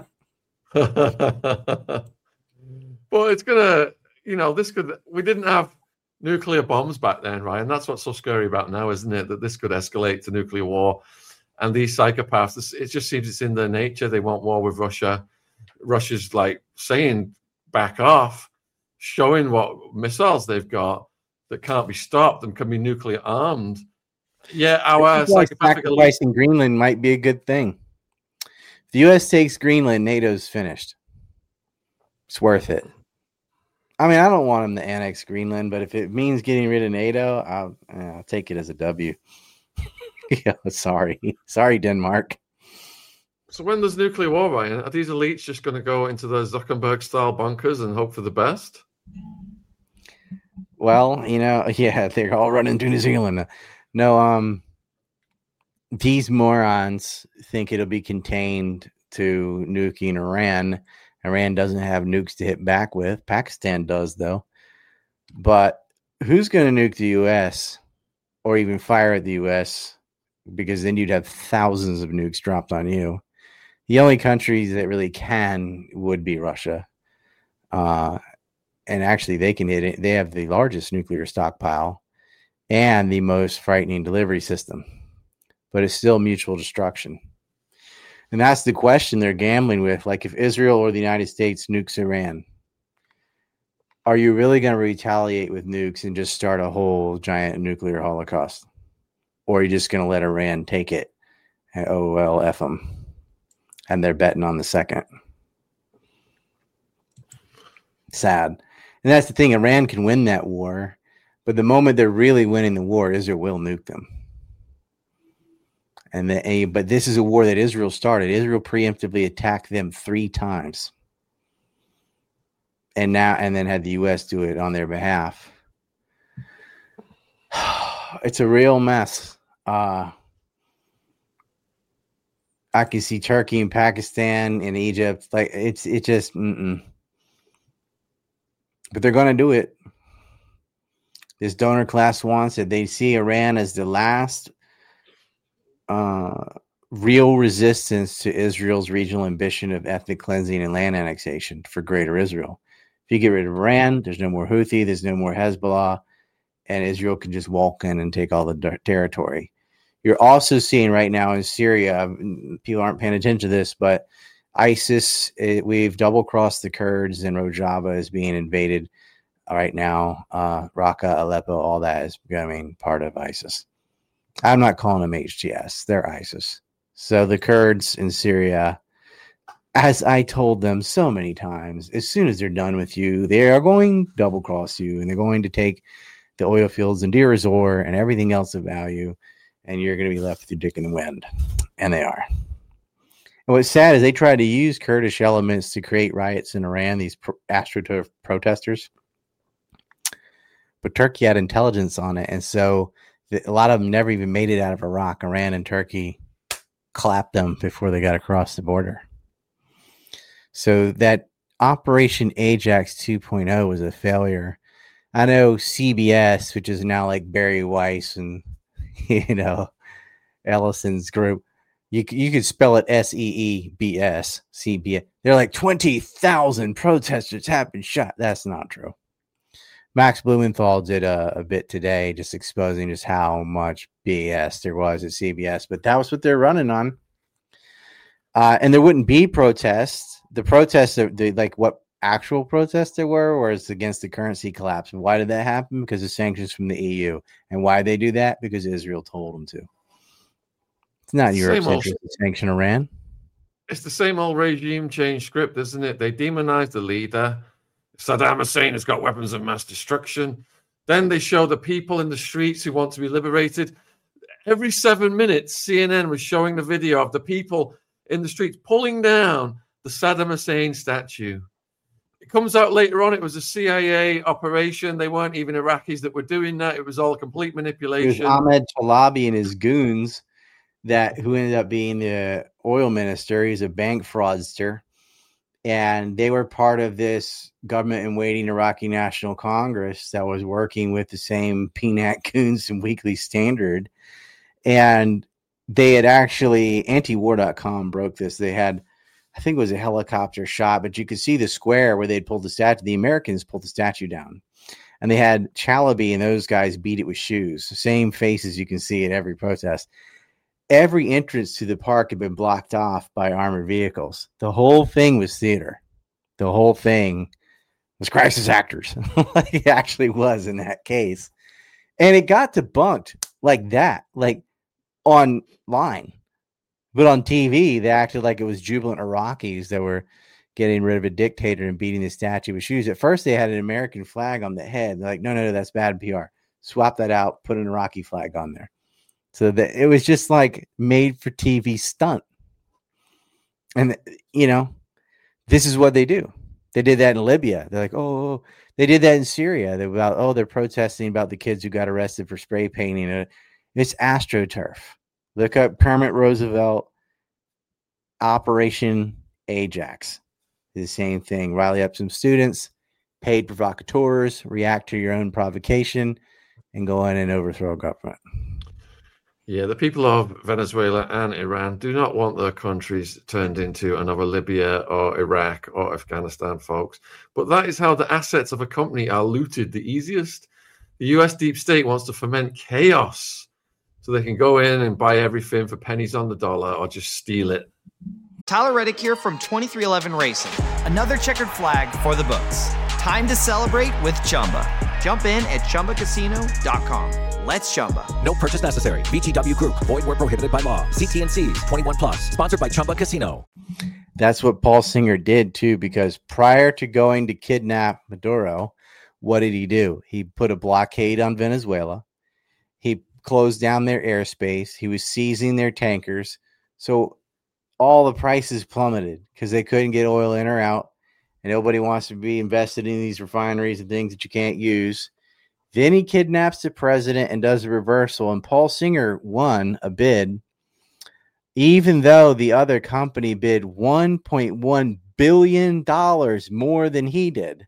Well, it's gonna, we didn't have nuclear bombs back then, right? And that's what's so scary about now, isn't it? That this could escalate to nuclear war. And these psychopaths, it just seems it's in their nature. They want war with Russia. Russia's like saying, back off, showing what missiles they've got that can't be stopped and can be nuclear armed. Yeah, our psychopathic sacrificing Greenland might be a good thing. If the U.S. takes Greenland, NATO's finished. It's worth it. I mean, I don't want them to annex Greenland, but if it means getting rid of NATO, I'll take it as a W. Yeah, sorry, Denmark. So when there's nuclear war, Ryan, are these elites just going to go into the Zuckerberg-style bunkers and hope for the best? Well, yeah, they're all running to New Zealand. No, these morons think it'll be contained to nuking Iran. Iran doesn't have nukes to hit back with. Pakistan does, though. But who's going to nuke the U.S. or even fire at the U.S.? Because then you'd have thousands of nukes dropped on you. The only countries that really can would be Russia. And actually, they can hit it. They have the largest nuclear stockpile and the most frightening delivery system. But it's still mutual destruction. And that's the question they're gambling with. Like, if Israel or the United States nukes Iran, are you really going to retaliate with nukes and just start a whole giant nuclear holocaust? Or are you just going to let Iran take it? And, oh, well, F them. And they're betting on the second. Sad. And that's the thing. Iran can win that war. But the moment they're really winning the war, Israel will nuke them. But this is a war that Israel started. Israel preemptively attacked them 3 times. And then had the U.S. do it on their behalf. It's a real mess. I can see Turkey and Pakistan and Egypt. Like it just. But they're going to do it. This donor class wants it. They see Iran as the last real resistance to Israel's regional ambition of ethnic cleansing and land annexation for Greater Israel. If you get rid of Iran, there's no more Houthi, there's no more Hezbollah, and Israel can just walk in and take all the territory. You're also seeing right now in Syria, people aren't paying attention to this, but ISIS, we've double-crossed the Kurds, and Rojava is being invaded right now. Raqqa, Aleppo, all that is becoming part of ISIS. I'm not calling them HTS. They're ISIS. So the Kurds in Syria, as I told them so many times, as soon as they're done with you, they are going to double-cross you, and they're going to take the oil fields in Deir ez-Zor and everything else of value, and you're going to be left with your dick in the wind. And they are. And what's sad is they tried to use Kurdish elements to create riots in Iran, these AstroTurf protesters. But Turkey had intelligence on it, and so a lot of them never even made it out of Iraq. Iran and Turkey clapped them before they got across the border. So that Operation Ajax 2.0 was a failure. I know CBS, which is now like Barry Weiss and, Ellison's group, you could spell it SEEBS, CBS. They're like 20,000 protesters have been shot. That's not true. Max Blumenthal did a bit today just exposing just how much BS there was at CBS, but that was what they're running on. And there wouldn't be protests. The protests, what actual protests there were it's against the currency collapse. And why did that happen? Because of sanctions from the EU. And why they do that? Because Israel told them to. It's not Europe's interest to sanction Iran. It's the same old regime change script, isn't it? They demonize the leader. Saddam Hussein has got weapons of mass destruction. Then they show the people in the streets who want to be liberated. Every 7 minutes, CNN was showing the video of the people in the streets pulling down the Saddam Hussein statue. it comes out later on. It was a CIA operation. They weren't even Iraqis that were doing that. It was all complete manipulation. It was Ahmed Chalabi and his goons who ended up being the oil minister. He's a bank fraudster. And they were part of this government in waiting Iraqi National Congress that was working with the same PNAC goons and Weekly Standard. And they had actually, antiwar.com broke this. They had, I think it was a helicopter shot, but you could see the square where they'd pulled the statue. The Americans pulled the statue down. And they had Chalabi and those guys beat it with shoes. Same faces you can see at every protest. Every entrance to the park had been blocked off by armored vehicles. The whole thing was theater. The whole thing was crisis actors. Like it actually was in that case. And it got debunked like that, like online. But on TV, they acted like it was jubilant Iraqis that were getting rid of a dictator and beating the statue with shoes. At first, they had an American flag on the head. They're like, no, that's bad PR. Swap that out, put an Iraqi flag on there. So that it was just like made for TV stunt. And, this is what they do. They did that in Libya. They're like, oh, they did that in Syria. They're protesting about the kids who got arrested for spray painting. It's AstroTurf. Look up Kermit Roosevelt, Operation Ajax. The same thing. Riley up some students, paid provocateurs, react to your own provocation, and go in and overthrow a government. Yeah, the people of Venezuela and Iran do not want their countries turned into another Libya or Iraq or Afghanistan, folks. But that is how the assets of a company are looted the easiest. The US deep state wants to foment chaos so they can go in and buy everything for pennies on the dollar or just steal it. Tyler Reddick here from 2311 Racing. Another checkered flag for the books. Time to celebrate with Chumba. Jump in at ChumbaCasino.com. Let's Chumba. No purchase necessary. VGW Group. Void where prohibited by law. See T&Cs. 21 plus. Sponsored by Chumba Casino. That's what Paul Singer did too, because prior to going to kidnap Maduro, what did he do? He put a blockade on Venezuela. He closed down their airspace. He was seizing their tankers. So all the prices plummeted because they couldn't get oil in or out. And nobody wants to be invested in these refineries and things that you can't use. Then he kidnaps the president and does a reversal. And Paul Singer won a bid, even though the other company bid $1.1 billion more than he did.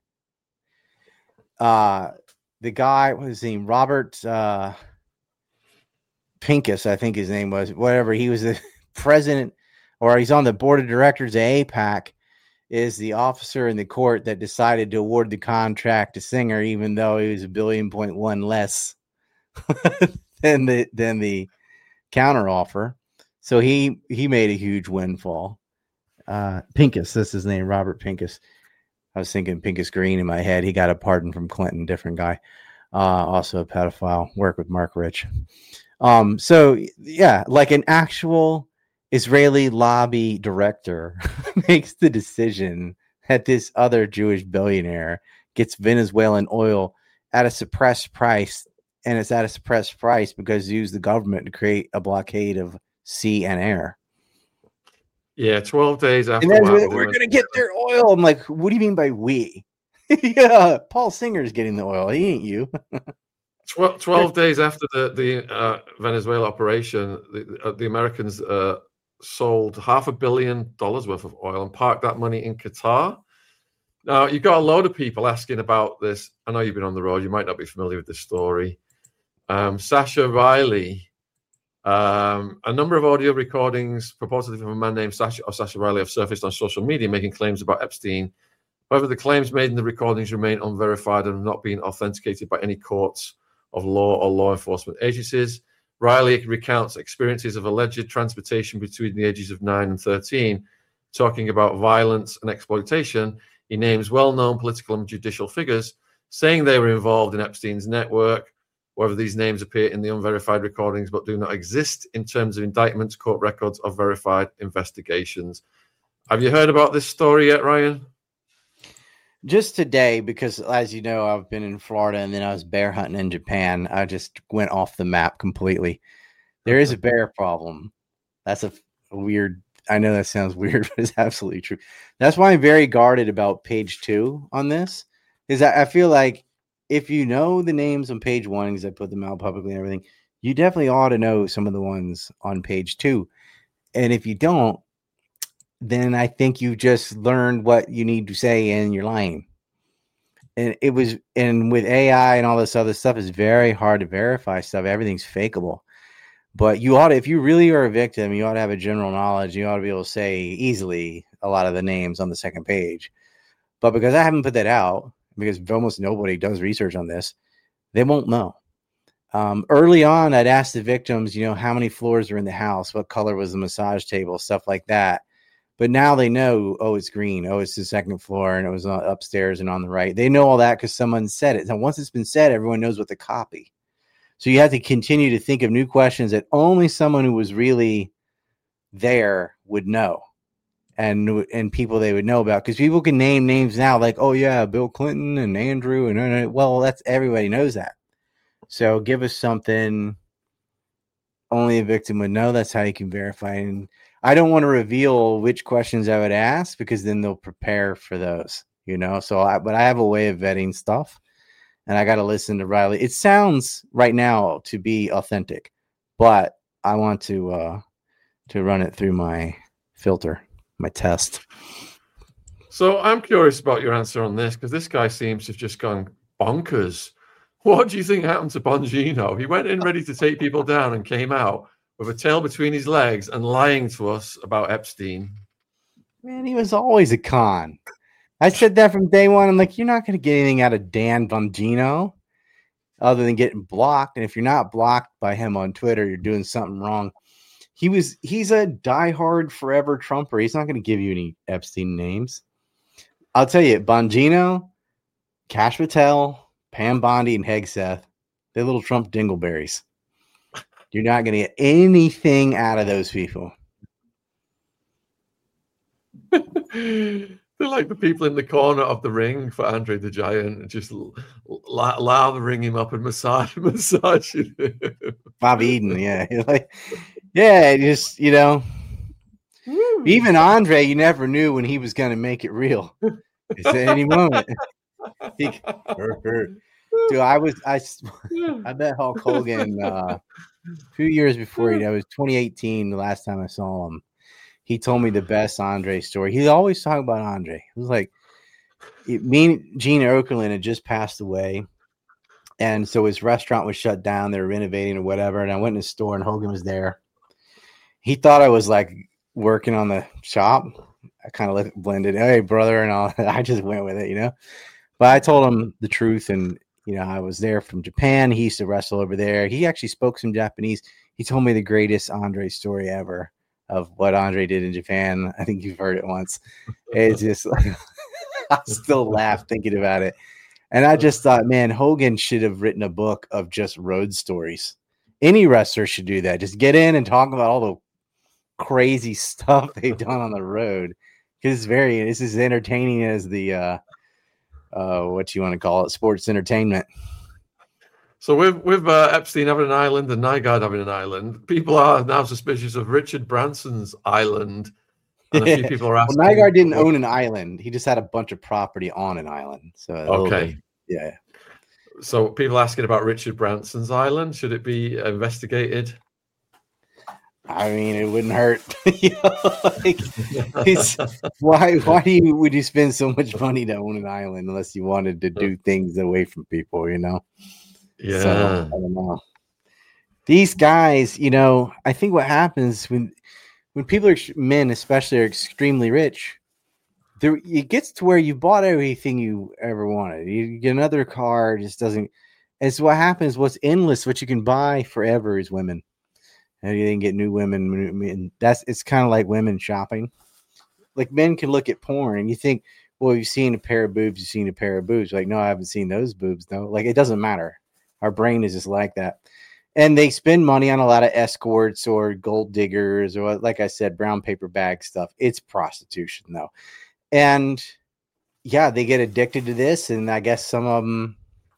The guy, what was his name? Robert Pincus, I think his name was. Whatever. He was the president, or he's on the board of directors of AIPAC. Is the officer in the court that decided to award the contract to Singer, even though he was $1.1 billion less than the counter offer. So he made a huge windfall. Pincus, that's his name, Robert Pincus. I was thinking Pincus Green in my head. He got a pardon from Clinton, different guy. Also a pedophile, worked with Mark Rich. So yeah, like an actual Israeli lobby director makes the decision that this other Jewish billionaire gets Venezuelan oil at a suppressed price, and it's at a suppressed price because they use the government to create a blockade of sea and air. Yeah, 12 days after. And then we're going to get their oil. I'm like, what do you mean by we? Yeah, Paul Singer's getting the oil. He ain't you. 12 days after the Venezuela operation, the Americans sold $500 million worth of oil and parked that money in Qatar. Now, you've got a load of people asking about this. I know you've been on the road. You might not be familiar with this story. Sasha Riley, a number of audio recordings purportedly from a man named Sasha Riley have surfaced on social media making claims about Epstein. However, the claims made in the recordings remain unverified and have not been authenticated by any courts of law or law enforcement agencies. Riley recounts experiences of alleged transportation between the ages of 9 and 13, talking about violence and exploitation. He names well-known political and judicial figures, saying they were involved in Epstein's network. However, these names appear in the unverified recordings but do not exist in terms of indictments, court records, or verified investigations. Have you heard about this story yet, Ryan? Just today, because as you know, I've been in Florida and then I was bear hunting in Japan. I just went off the map completely. There is a bear problem. That's a weird. I know that sounds weird, but it's absolutely true. That's why I'm very guarded about page 2 on this, is I feel like if you know the names on page 1, because I put them out publicly and everything, you definitely ought to know some of the ones on page 2. And if you don't, then I think you just learned what you need to say and you're lying. And with AI and all this other stuff, it's very hard to verify stuff. Everything's fakeable. But you ought to, if you really are a victim, you ought to have a general knowledge. You ought to be able to say easily a lot of the names on the second page. But because I haven't put that out, because almost nobody does research on this, they won't know. Early on, I'd ask the victims, how many floors are in the house, what color was the massage table, stuff like that. But now they know, it's green. It's the second floor, and it was upstairs and on the right. They know all that because someone said it. And once it's been said, everyone knows what to copy. So you have to continue to think of new questions that only someone who was really there would know, and people they would know about. Because people can name names now, like, oh yeah, Bill Clinton and Andrew, and well, that's everybody knows that. So give us something only a victim would know. That's how you can verify. And I don't want to reveal which questions I would ask because then they'll prepare for those, but I have a way of vetting stuff, and I got to listen to Riley. It sounds right now to be authentic, but I want to run it through my filter, my test. So I'm curious about your answer on this, because this guy seems to have just gone bonkers. What do you think happened to Bongino? He went in ready to take people down and came out with a tail between his legs and lying to us about Epstein. Man, he was always a con. I said that from day one. I'm like, you're not going to get anything out of Dan Bongino other than getting blocked. And if you're not blocked by him on Twitter, you're doing something wrong. He's a diehard forever Trumper. He's not going to give you any Epstein names. I'll tell you, Bongino, Kash Patel, Pam Bondi, and Hegseth, they're little Trump dingleberries. You're not going to get anything out of those people. They're like the people in the corner of the ring for Andre the Giant, just lathering him up and massaging him. Bob Eden, yeah. Just, even Andre, you never knew when he was going to make it real. It's at any moment. Dude, I met Hulk Hogan a few years before I was 2018, the last time I saw him. He told me the best Andre story. He always talked about Andre. It was like me and Gene Okerlund had just passed away, and so his restaurant was shut down. They were renovating or whatever, and I went in the store, and Hogan was there. He thought I was like working on the shop. I kind of blended, hey brother, and all. I just went with it, But I told him the truth, and I was there from Japan. He used to wrestle over there. He actually spoke some Japanese. He told me the greatest Andre story ever of what Andre did in Japan. I think you've heard it once. It's just like I still laugh thinking about it. And I just thought, man, Hogan should have written a book of just road stories. Any wrestler should do that. Just get in and talk about all the crazy stuff they've done on the road. Because it's as entertaining as the what you want to call it, sports entertainment. So with Epstein having an island and Nygaard having an island, people are now suspicious of Richard Branson's island. And a few people are asking. Well, Nygaard didn't own an island. He just had a bunch of property on an island. So okay. Yeah. So people asking about Richard Branson's island. Should it be investigated? I mean, it wouldn't hurt. Why would you spend so much money to own an island unless you wanted to do things away from people, Yeah. So, I don't know. These guys, I think what happens when people men especially are extremely rich, it gets to where you bought everything you ever wanted. You get another car, it just doesn't. And so what happens, what's endless, what you can buy forever is women. And you can get new women. It's kind of like women shopping. Like men can look at porn and you think, well, you've seen a pair of boobs, you've seen a pair of boobs. Like, no, I haven't seen those boobs. No, like it doesn't matter. Our brain is just like that. And they spend money on a lot of escorts or gold diggers or, like I said, brown paper bag stuff. It's prostitution, though. And yeah, they get addicted to this. And I guess some of them,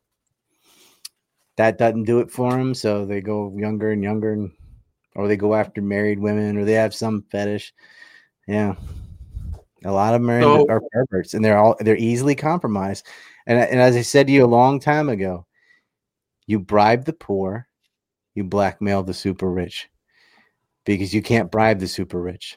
that doesn't do it for them. So they go younger and younger, or they go after married women, or they have some fetish. Yeah. A lot of them are perverts, and they're easily compromised. And as I said to you a long time ago, you bribe the poor, you blackmail the super rich, because you can't bribe the super rich.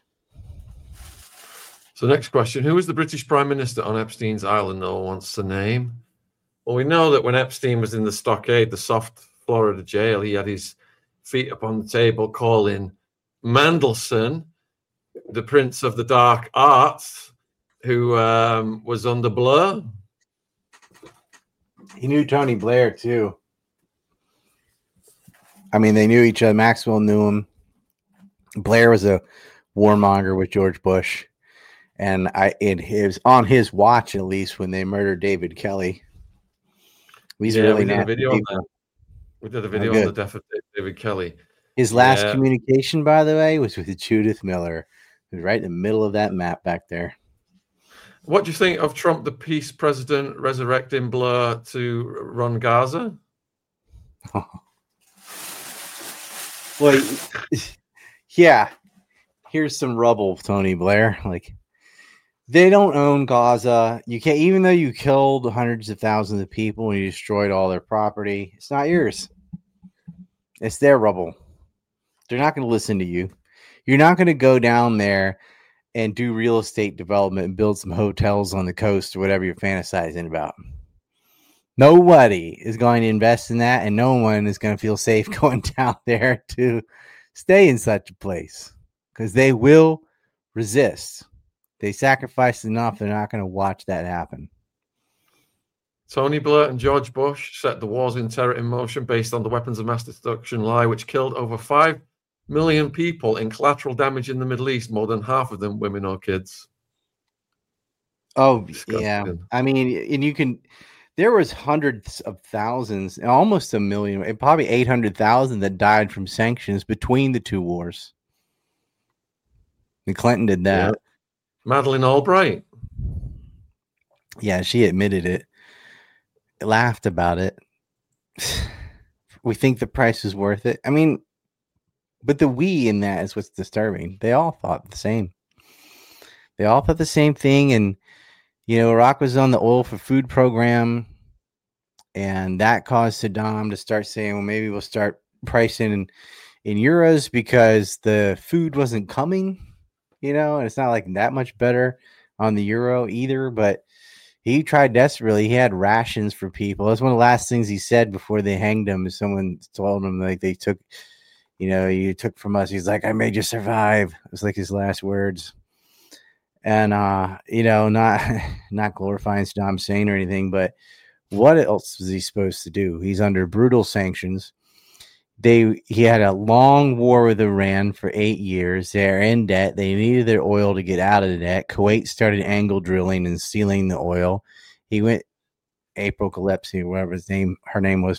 So next question, who was the British Prime Minister on Epstein's Island? No one wants to name. Well, we know that when Epstein was in the Stockade, the soft Florida jail, he had his feet up on the table calling Mandelson, the Prince of the Dark Arts, who was under Blur. He knew Tony Blair, too. I mean, they knew each other. Maxwell knew him. Blair was a warmonger with George Bush. And it was on his watch, at least, when they murdered David Kelly. We did a video on that. We did a video on the death of David Kelly. His last communication, by the way, was with Judith Miller, who's right in the middle of that map back there. What do you think of Trump, the peace president, resurrecting Blur to run Gaza? Well, yeah. Here's some rubble, Tony Blair. Like, they don't own Gaza. You can't, even though you killed hundreds of thousands of people and you destroyed all their property, it's not yours. It's their rubble. They're not going to listen to you. You're not going to go down there and do real estate development and build some hotels on the coast or whatever you're fantasizing about. Nobody is going to invest in that, and no one is going to feel safe going down there to stay in such a place, because they will resist. They sacrificed enough, they're not going to watch that happen. Tony Blair and George Bush set the wars in terror in motion based on the weapons of mass destruction lie, which killed over 5 million people in collateral damage in the Middle East, more than half of them women or kids. Oh, disgusting. Yeah. I mean, and there was hundreds of thousands, almost a million, probably 800,000 that died from sanctions between the two wars. And Clinton did that. Yeah. Madeleine Albright. Yeah, she admitted it. Laughed about it. We think the price is worth it. I mean, but the we in that is what's disturbing. They all thought the same. They all thought the same thing. And, you know, Iraq was on the oil for food program. And that caused Saddam to start saying, well, maybe we'll start pricing in euros because the food wasn't coming, you know, and it's not like that much better on the euro either. But he tried desperately. He had rations for people. That's one of the last things he said before they hanged him. Someone told him, like, they took, you know, you took from us. He's like, I made you survive. It was like his last words. And, you know, not glorifying Saddam Hussein or anything, but what else was he supposed to do? He's under brutal sanctions. He had a long war with Iran for 8 years. They're in debt. They needed their oil to get out of the debt. Kuwait started angle drilling and stealing the oil. He went, April Calepsy, whatever her name was.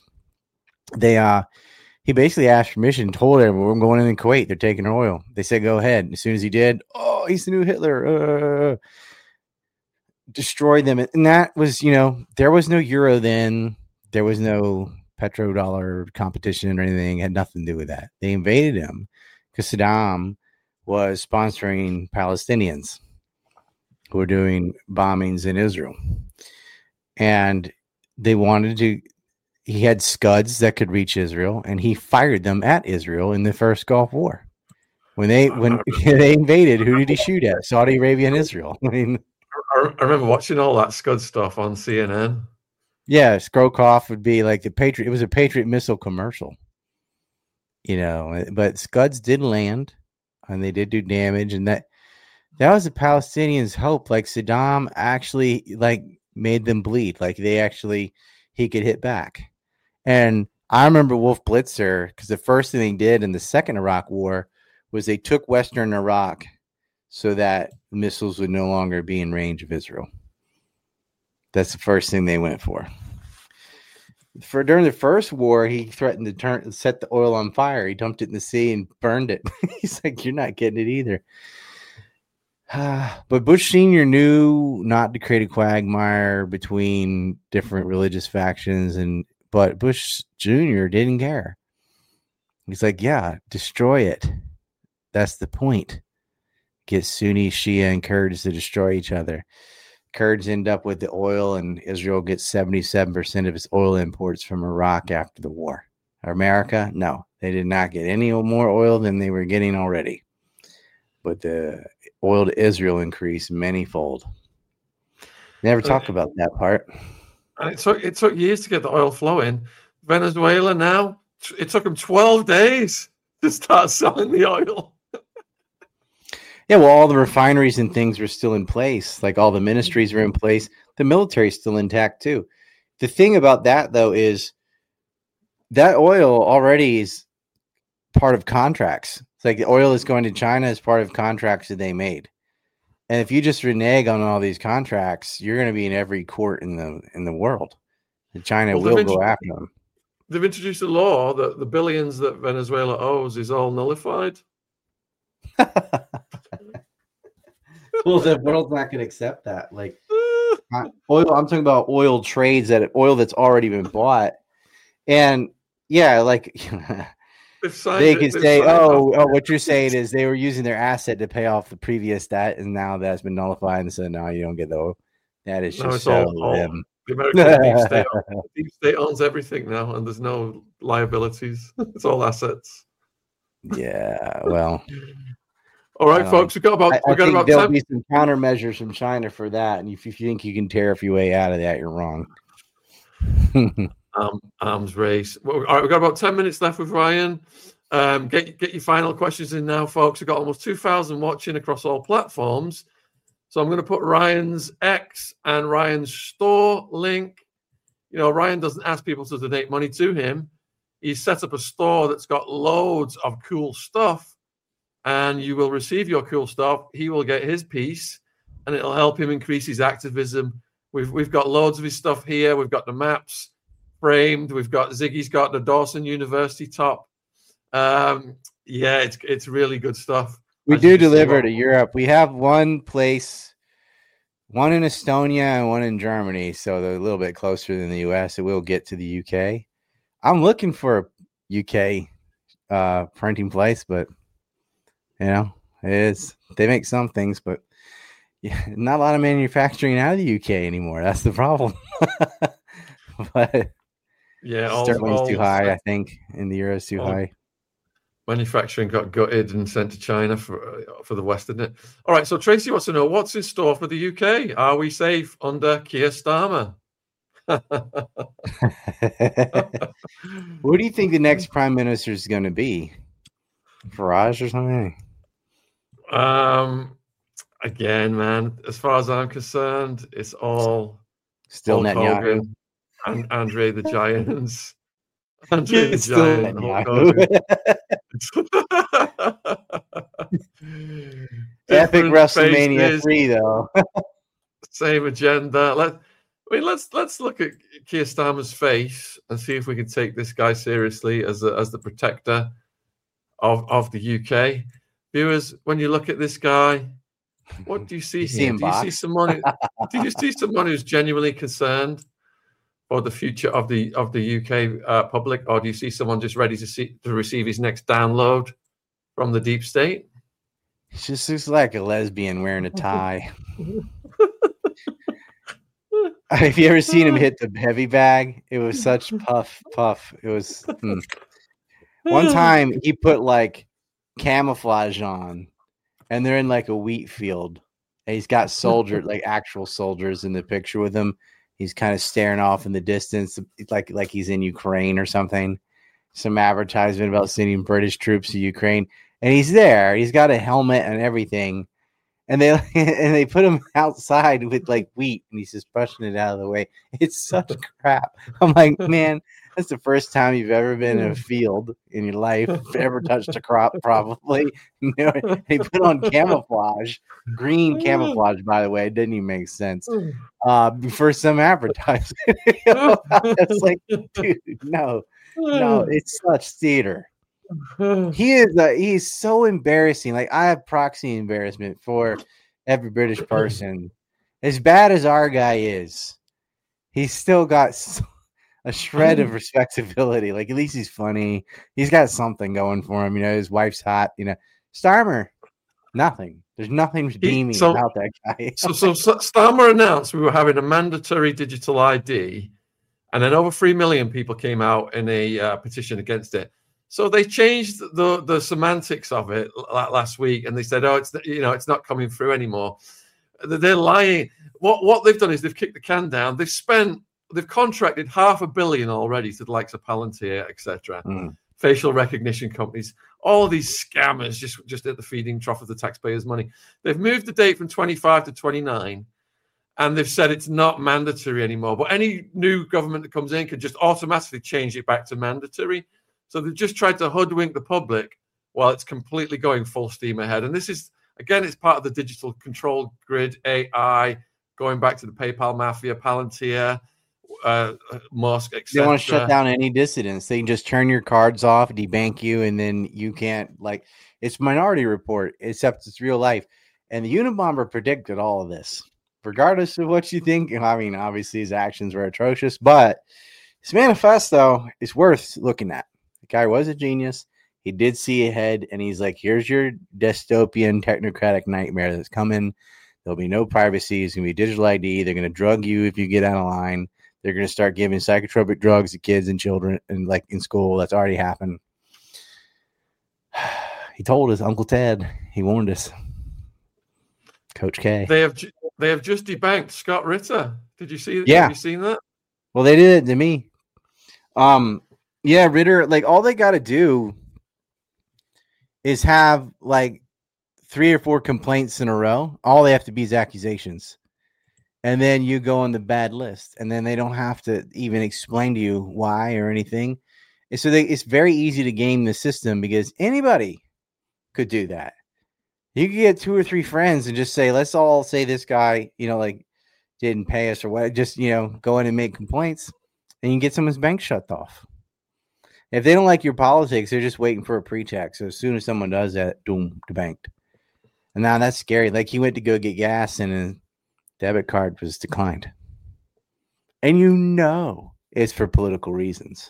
He basically asked permission, told everyone, we're going in Kuwait. They're taking our oil. They said, go ahead. And as soon as he did, oh, he's the new Hitler. Destroyed them. And that was, you know, there was no euro then. There was no petrodollar competition or anything. It had nothing to do with that. They invaded him because Saddam was sponsoring Palestinians who were doing bombings in Israel. And they wanted to, he had Scuds that could reach Israel, and he fired them at Israel in the first Gulf War. When they invaded, who did he shoot at? Saudi Arabia and Israel. I mean, I remember watching all that Scud stuff on CNN. Yeah, Skrokoff would be like the Patriot. It was a Patriot missile commercial, you know. But Scuds did land, and they did do damage, and that was the Palestinians' hope. Like Saddam actually like made them bleed. Like he could hit back. And I remember Wolf Blitzer, because the first thing they did in the second Iraq War was they took Western Iraq so that missiles would no longer be in range of Israel. That's the first thing they went for. During the first war, he threatened to set the oil on fire. He dumped it in the sea and burned it. He's like, you're not getting it either. But Bush Sr. knew not to create a quagmire between different religious factions, but Bush Jr. didn't care. He's like, yeah, destroy it. That's the point. get Sunni, Shia, and Kurds to destroy each other. Kurds end up with the oil, and Israel gets 77% of its oil imports from Iraq after the war. America, no, they did not get any more oil than they were getting already. But the oil to Israel increased manyfold. Never talk about that part. And it took years to get the oil flowing. Venezuela now, it took them 12 days to start selling the oil. Yeah, well, all the refineries and things were still in place. Like all the ministries were in place. The military is still intact too. The thing about that, though, is that oil already is part of contracts. It's like the oil is going to China as part of contracts that they made. And if you just renege on all these contracts, you're going to be in every court in the world. And China will go after them. They've introduced a law that the billions that Venezuela owes is all nullified. Well, the world's not going to accept that. Like oil, I'm talking about oil trades, that oil that's already been bought. And yeah, like they can say, oh, what you're saying is they were using their asset to pay off the previous debt, and now that's been nullified, and so now you don't get the oil. That is just so them. The American deep state owns everything now, and there's no liabilities. It's all assets. Yeah, well. All right, folks. We got about there'll be some countermeasures from China for that, and if you think you can tariff your way out of that, you're wrong. Arms race. Well, all right, we've got about 10 minutes left with Ryan. Get your final questions in now, folks. We've got almost 2,000 watching across all platforms. So I'm going to put Ryan's X and Ryan's store link. You know, Ryan doesn't ask people to donate money to him. He's set up a store that's got loads of cool stuff, and you will receive your cool stuff. He will get his piece, and it'll help him increase his activism. We've got loads of his stuff here. We've got the maps framed. We've got Ziggy's got the Dawson University top. Yeah, it's really good stuff. We do deliver to Europe. We have one place, one in Estonia and one in Germany, so they're a little bit closer than the US. It will get to the UK. I'm looking for a UK printing place, but you know, it is. They make some things, but yeah, not a lot of manufacturing out of the UK anymore. That's the problem. But yeah, sterling's too high, I think, and the euro's too high. Manufacturing got gutted and sent to China for the West, didn't it? All right, so Tracy wants to know what's in store for the UK. Are we safe under Keir Starmer? What do you think the next prime minister is going to be? Farage or something? Again, man, as far as I'm concerned, it's all still Netanyahu and Andre the Giants. Andre the Giant. Epic WrestleMania 3, though. Same agenda. Let's look at Keir Starmer's face and see if we can take this guy seriously as the protector of the UK. Viewers, when you look at this guy, what do you see here? Do you see someone who's genuinely concerned for the future of the UK public, or do you see someone just ready to receive his next download from the deep state? He just looks like a lesbian wearing a tie. Have you ever seen him hit the heavy bag? It was such puff. It was one time he put like camouflage on, and they're in like a wheat field, and he's got soldiers, like actual soldiers, in the picture with him. He's kind of staring off in the distance, like he's in Ukraine or something. Some advertisement about sending British troops to Ukraine, and he's there. He's got a helmet and everything, and they put him outside with like wheat, and he's just brushing it out of the way. It's such crap. I'm like, man, that's the first time you've ever been in a field in your life, ever touched a crop, probably. You know, they put on camouflage, green camouflage, by the way. It didn't even make sense for some advertising. It's like, dude, no, it's such theater. He's so embarrassing. Like, I have proxy embarrassment for every British person. As bad as our guy is, he's still got a shred of respectability. Like, at least he's funny. He's got something going for him. You know, his wife's hot. You know, Starmer, Nothing. There's nothing redeeming about that guy. so Starmer announced we were having a mandatory digital ID, and then over 3 million people came out in a petition against it. So they changed the semantics of it last week, and they said, "Oh, it's not coming through anymore." They're lying. What they've done is they've kicked the can down. They've contracted $500 million already to the likes of Palantir, etc. Facial recognition companies, all these scammers just at the feeding trough of the taxpayers' money. They've moved the date from 25 to 29, and they've said it's not mandatory anymore. But any new government that comes in can just automatically change it back to mandatory. So they've just tried to hoodwink the public while it's completely going full steam ahead. And this is, again, it's part of the digital control grid, AI, going back to the PayPal mafia, Palantir, Musk, etc. They want to shut down any dissidents. They can just turn your cards off, debank you, and then you can't, it's Minority Report, except it's real life. And the Unabomber predicted all of this. Regardless of what you think, I mean, obviously his actions were atrocious, but his manifesto is worth looking at. The guy was a genius. He did see ahead, and he's like, here's your dystopian technocratic nightmare that's coming. There'll be no privacy. It's going to be digital ID. They're going to drug you if you get out of line. They're going to start giving psychotropic drugs to kids and children, and in school. That's already happened. He told us, Uncle Ted. He warned us. Coach K. They have just debanked Scott Ritter. Did you see? Yeah. Have you seen that? Well, they did it to me. Yeah, Ritter. All they got to do is have 3 or 4 complaints in a row. All they have to be is accusations. And then you go on the bad list. And then they don't have to even explain to you why or anything. And so it's very easy to game the system because anybody could do that. You could get 2 or 3 friends and just say, let's all say this guy, didn't pay us or what. Just, go in and make complaints. And you can get someone's bank shut off. If they don't like your politics, they're just waiting for a pretext. So as soon as someone does that, boom, debanked. And now that's scary. He went to go get gas and his debit card was declined. And it's for political reasons.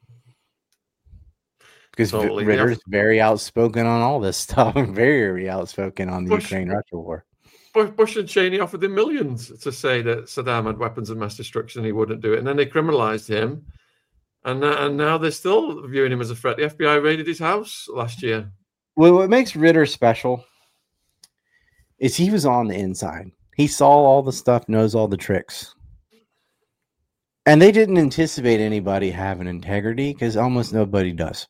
Because totally, Ritter's very outspoken on all this stuff. Very outspoken on the Ukraine-Russia war. Bush and Cheney offered him millions to say that Saddam had weapons of mass destruction and he wouldn't do it. And then they criminalized him. And now they're still viewing him as a threat. The FBI raided his house last year. Well, what makes Ritter special is he was on the inside. He saw all the stuff, knows all the tricks. And they didn't anticipate anybody having integrity because almost nobody does.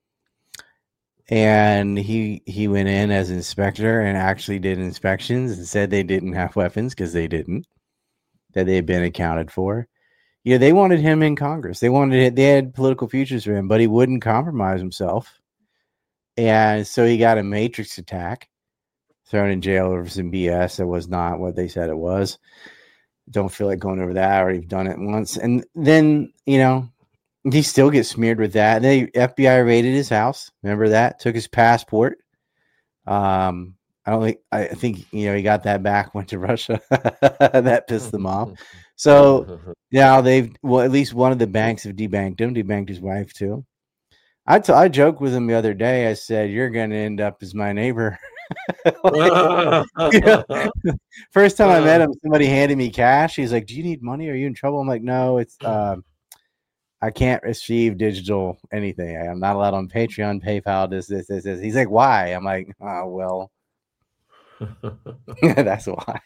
And he went in as inspector and actually did inspections and said they didn't have weapons because they didn't, that they had been accounted for. They wanted him in Congress. They had political futures for him, but he wouldn't compromise himself. And so he got a matrix attack, thrown in jail over some BS that was not what they said it was. Don't feel like going over that. I already done it once. And then, he still gets smeared with that. The FBI raided his house. Remember that? Took his passport. I think he got that back, went to Russia. That pissed them off. So now at least one of the banks have debanked him, debanked his wife too. I joked with him the other day. I said, you're going to end up as my neighbor. First time I met him, somebody handed me cash. He's like, do you need money? Are you in trouble? I'm like, no, it's, I can't receive digital anything. I'm not allowed on Patreon, PayPal, this. He's like, why? I'm like, oh, well, that's why.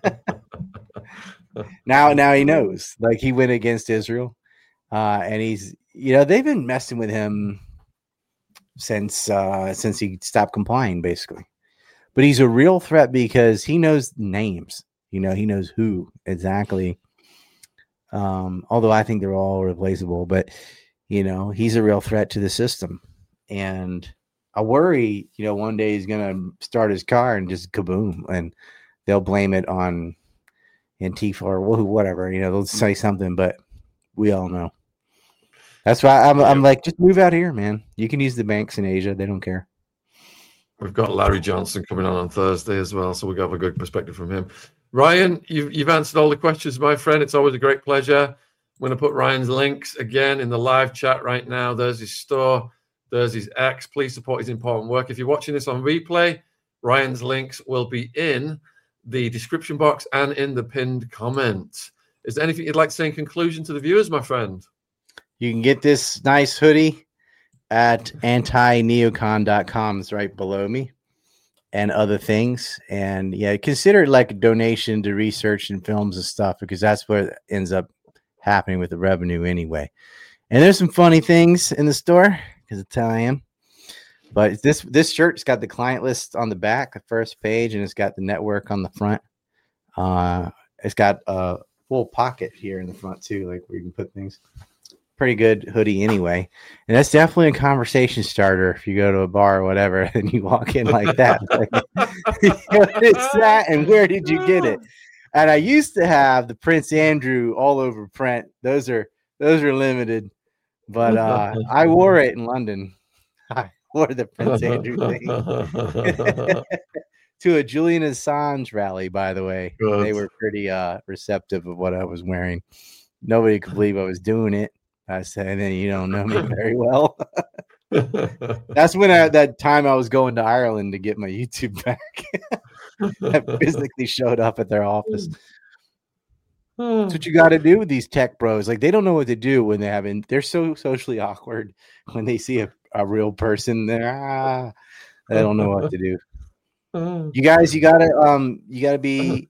Now he knows. He went against Israel, and he's, they've been messing with him since he stopped complying, basically. But he's a real threat because he knows names. He knows who exactly. Although I think they're all replaceable, but he's a real threat to the system. And I worry, one day he's gonna start his car and just kaboom, and they'll blame it on Antifa or whatever. They'll say something, but we all know. That's why I'm like, just move out here, man. You can use the banks in Asia; they don't care. We've got Larry Johnson coming on Thursday as well, so we'll have a good perspective from him. Ryan, you've answered all the questions, my friend. It's always a great pleasure. I'm going to put Ryan's links again in the live chat right now. There's his store. There's his X. Please support his important work. If you're watching this on replay, Ryan's links will be in the description box and in the pinned comment. Is there anything you'd like to say in conclusion to the viewers, my friend? You can get this nice hoodie at antineocon.com. It's right below me, and other things. And yeah, consider it like a donation to research and films and stuff, because that's what ends up happening with the revenue anyway. And there's some funny things in the store because it's how I am. But this shirt's got the client list on the back, the first page, and it's got the network on the front. It's got a full pocket here in the front too, like where you can put things. Pretty good hoodie anyway, and that's definitely a conversation starter if you go to a bar or whatever and you walk in like that. Like, what is that and where did you get it? And I used to have the Prince Andrew all over print. Those are limited, but I wore it in London. I wore the Prince Andrew thing to a Julian Assange rally, by the way. Good. They were pretty receptive of what I was wearing. Nobody could believe I was doing it. I said, and then you don't know me very well. That's when that time I was going to Ireland to get my YouTube back. I physically showed up at their office. That's what you got to do with these tech bros. Like, they don't know what to do when they're so socially awkward when they see a real person. They don't know what to do. You guys, you gotta be.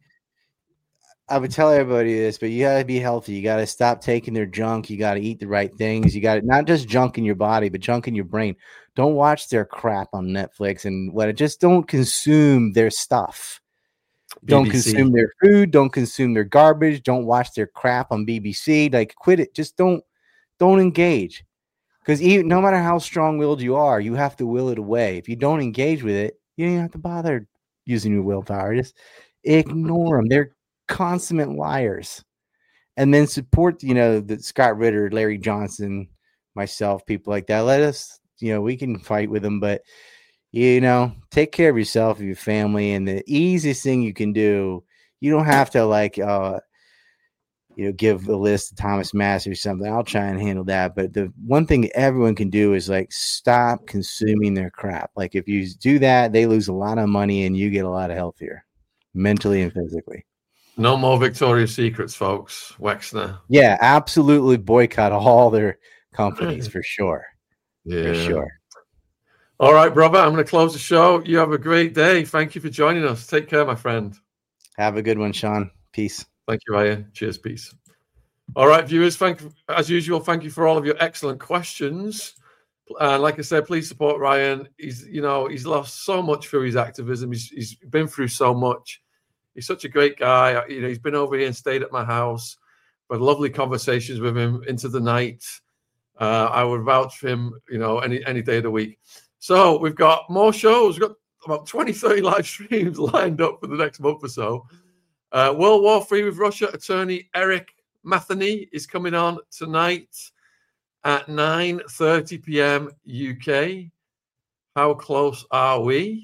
I would tell everybody this, but you got to be healthy. You got to stop taking their junk. You got to eat the right things. You got to not just junk in your body, but junk in your brain. Don't watch their crap on Netflix and just don't consume their stuff. BBC. Don't consume their food. Don't consume their garbage. Don't watch their crap on BBC. Like, quit it. Just don't engage. Because no matter how strong-willed you are, you have to will it away. If you don't engage with it, you don't have to bother using your willpower. Just ignore them. They're consummate liars. And then support the Scott Ritter, Larry Johnson, myself, people like that. Let us, we can fight with them, but take care of yourself and your family. And the easiest thing you can do, you don't have to give a list to Thomas Massey or something. I'll try and handle that. But the one thing everyone can do is stop consuming their crap. Like, if you do that, they lose a lot of money and you get a lot of healthier mentally and physically. No more Victoria's Secrets, folks. Wexner. Yeah, absolutely boycott all their companies for sure. Yeah. For sure. All right, brother. I'm going to close the show. You have a great day. Thank you for joining us. Take care, my friend. Have a good one, Sean. Peace. Thank you, Ryan. Cheers. Peace. All right, viewers. As usual, thank you for all of your excellent questions. Like I said, please support Ryan. He's lost so much through his activism. He's been through so much. He's such a great guy. He's been over here and stayed at my house. But lovely conversations with him into the night. I would vouch for him, any day of the week. So we've got more shows. We've got about 20, 30 live streams lined up for the next month or so. World War III with Russia attorney Eric Matheny is coming on tonight at 9:30 p.m. UK. How close are we?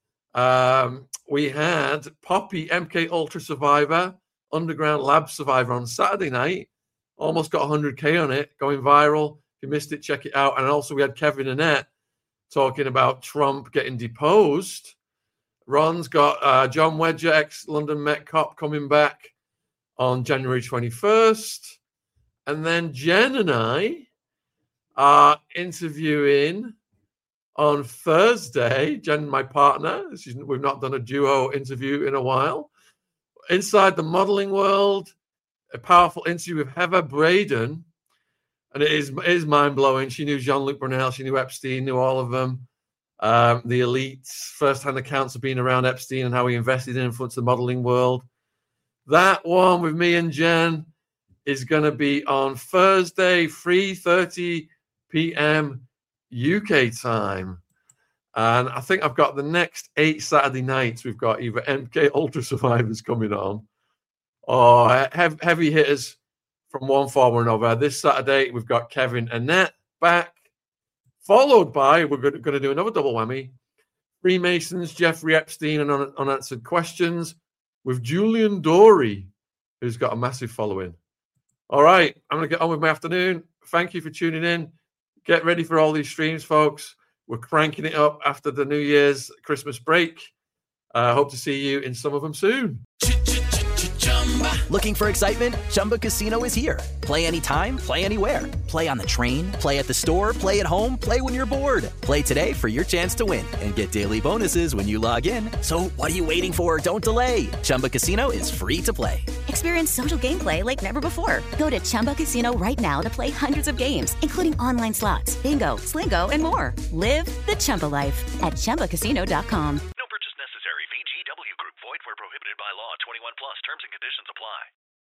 We had Poppy, MK Ultra Survivor, Underground Lab Survivor on Saturday night. Almost got 100K on it, going viral. If you missed it, check it out. And also we had Kevin Annette talking about Trump getting deposed. Ron's got John Wedger, ex-London Met Cop, coming back on January 21st. And then Jen and I are interviewing on Thursday. Jen, my partner, we've not done a duo interview in a while. Inside the Modeling World, a powerful interview with Heather Braden. And it is mind-blowing. She knew Jean-Luc Brunel, she knew Epstein, knew all of them. The elites, first-hand accounts of being around Epstein and how he invested and influenced the modeling world. That one with me and Jen is going to be on Thursday, 3:30 p.m. UK time. And I think I've got the next 8 Saturday nights. We've got either MK Ultra Survivors coming on or heavy hitters from one form or another. This Saturday, we've got Kevin Annette back, followed by, we're going to do another double whammy, Freemasons, Jeffrey Epstein, and unanswered questions with Julian Dory, who's got a massive following. All right, I'm going to get on with my afternoon. Thank you for tuning in. Get ready for all these streams, folks. We're cranking it up after the New Year's Christmas break. Hope to see you in some of them soon. Looking for excitement? Chumba Casino is here. Play anytime, play anywhere. Play on the train, play at the store, play at home, play when you're bored. Play today for your chance to win and get daily bonuses when you log in. So what are you waiting for? Don't delay. Chumba Casino is free to play. Experience social gameplay like never before. Go to Chumba Casino right now to play hundreds of games, including online slots, bingo, Slingo, and more. Live the Chumba life at ChumbaCasino.com. No purchase necessary. VGW Group. Void where prohibited by law. 21 plus. Terms and conditions apply.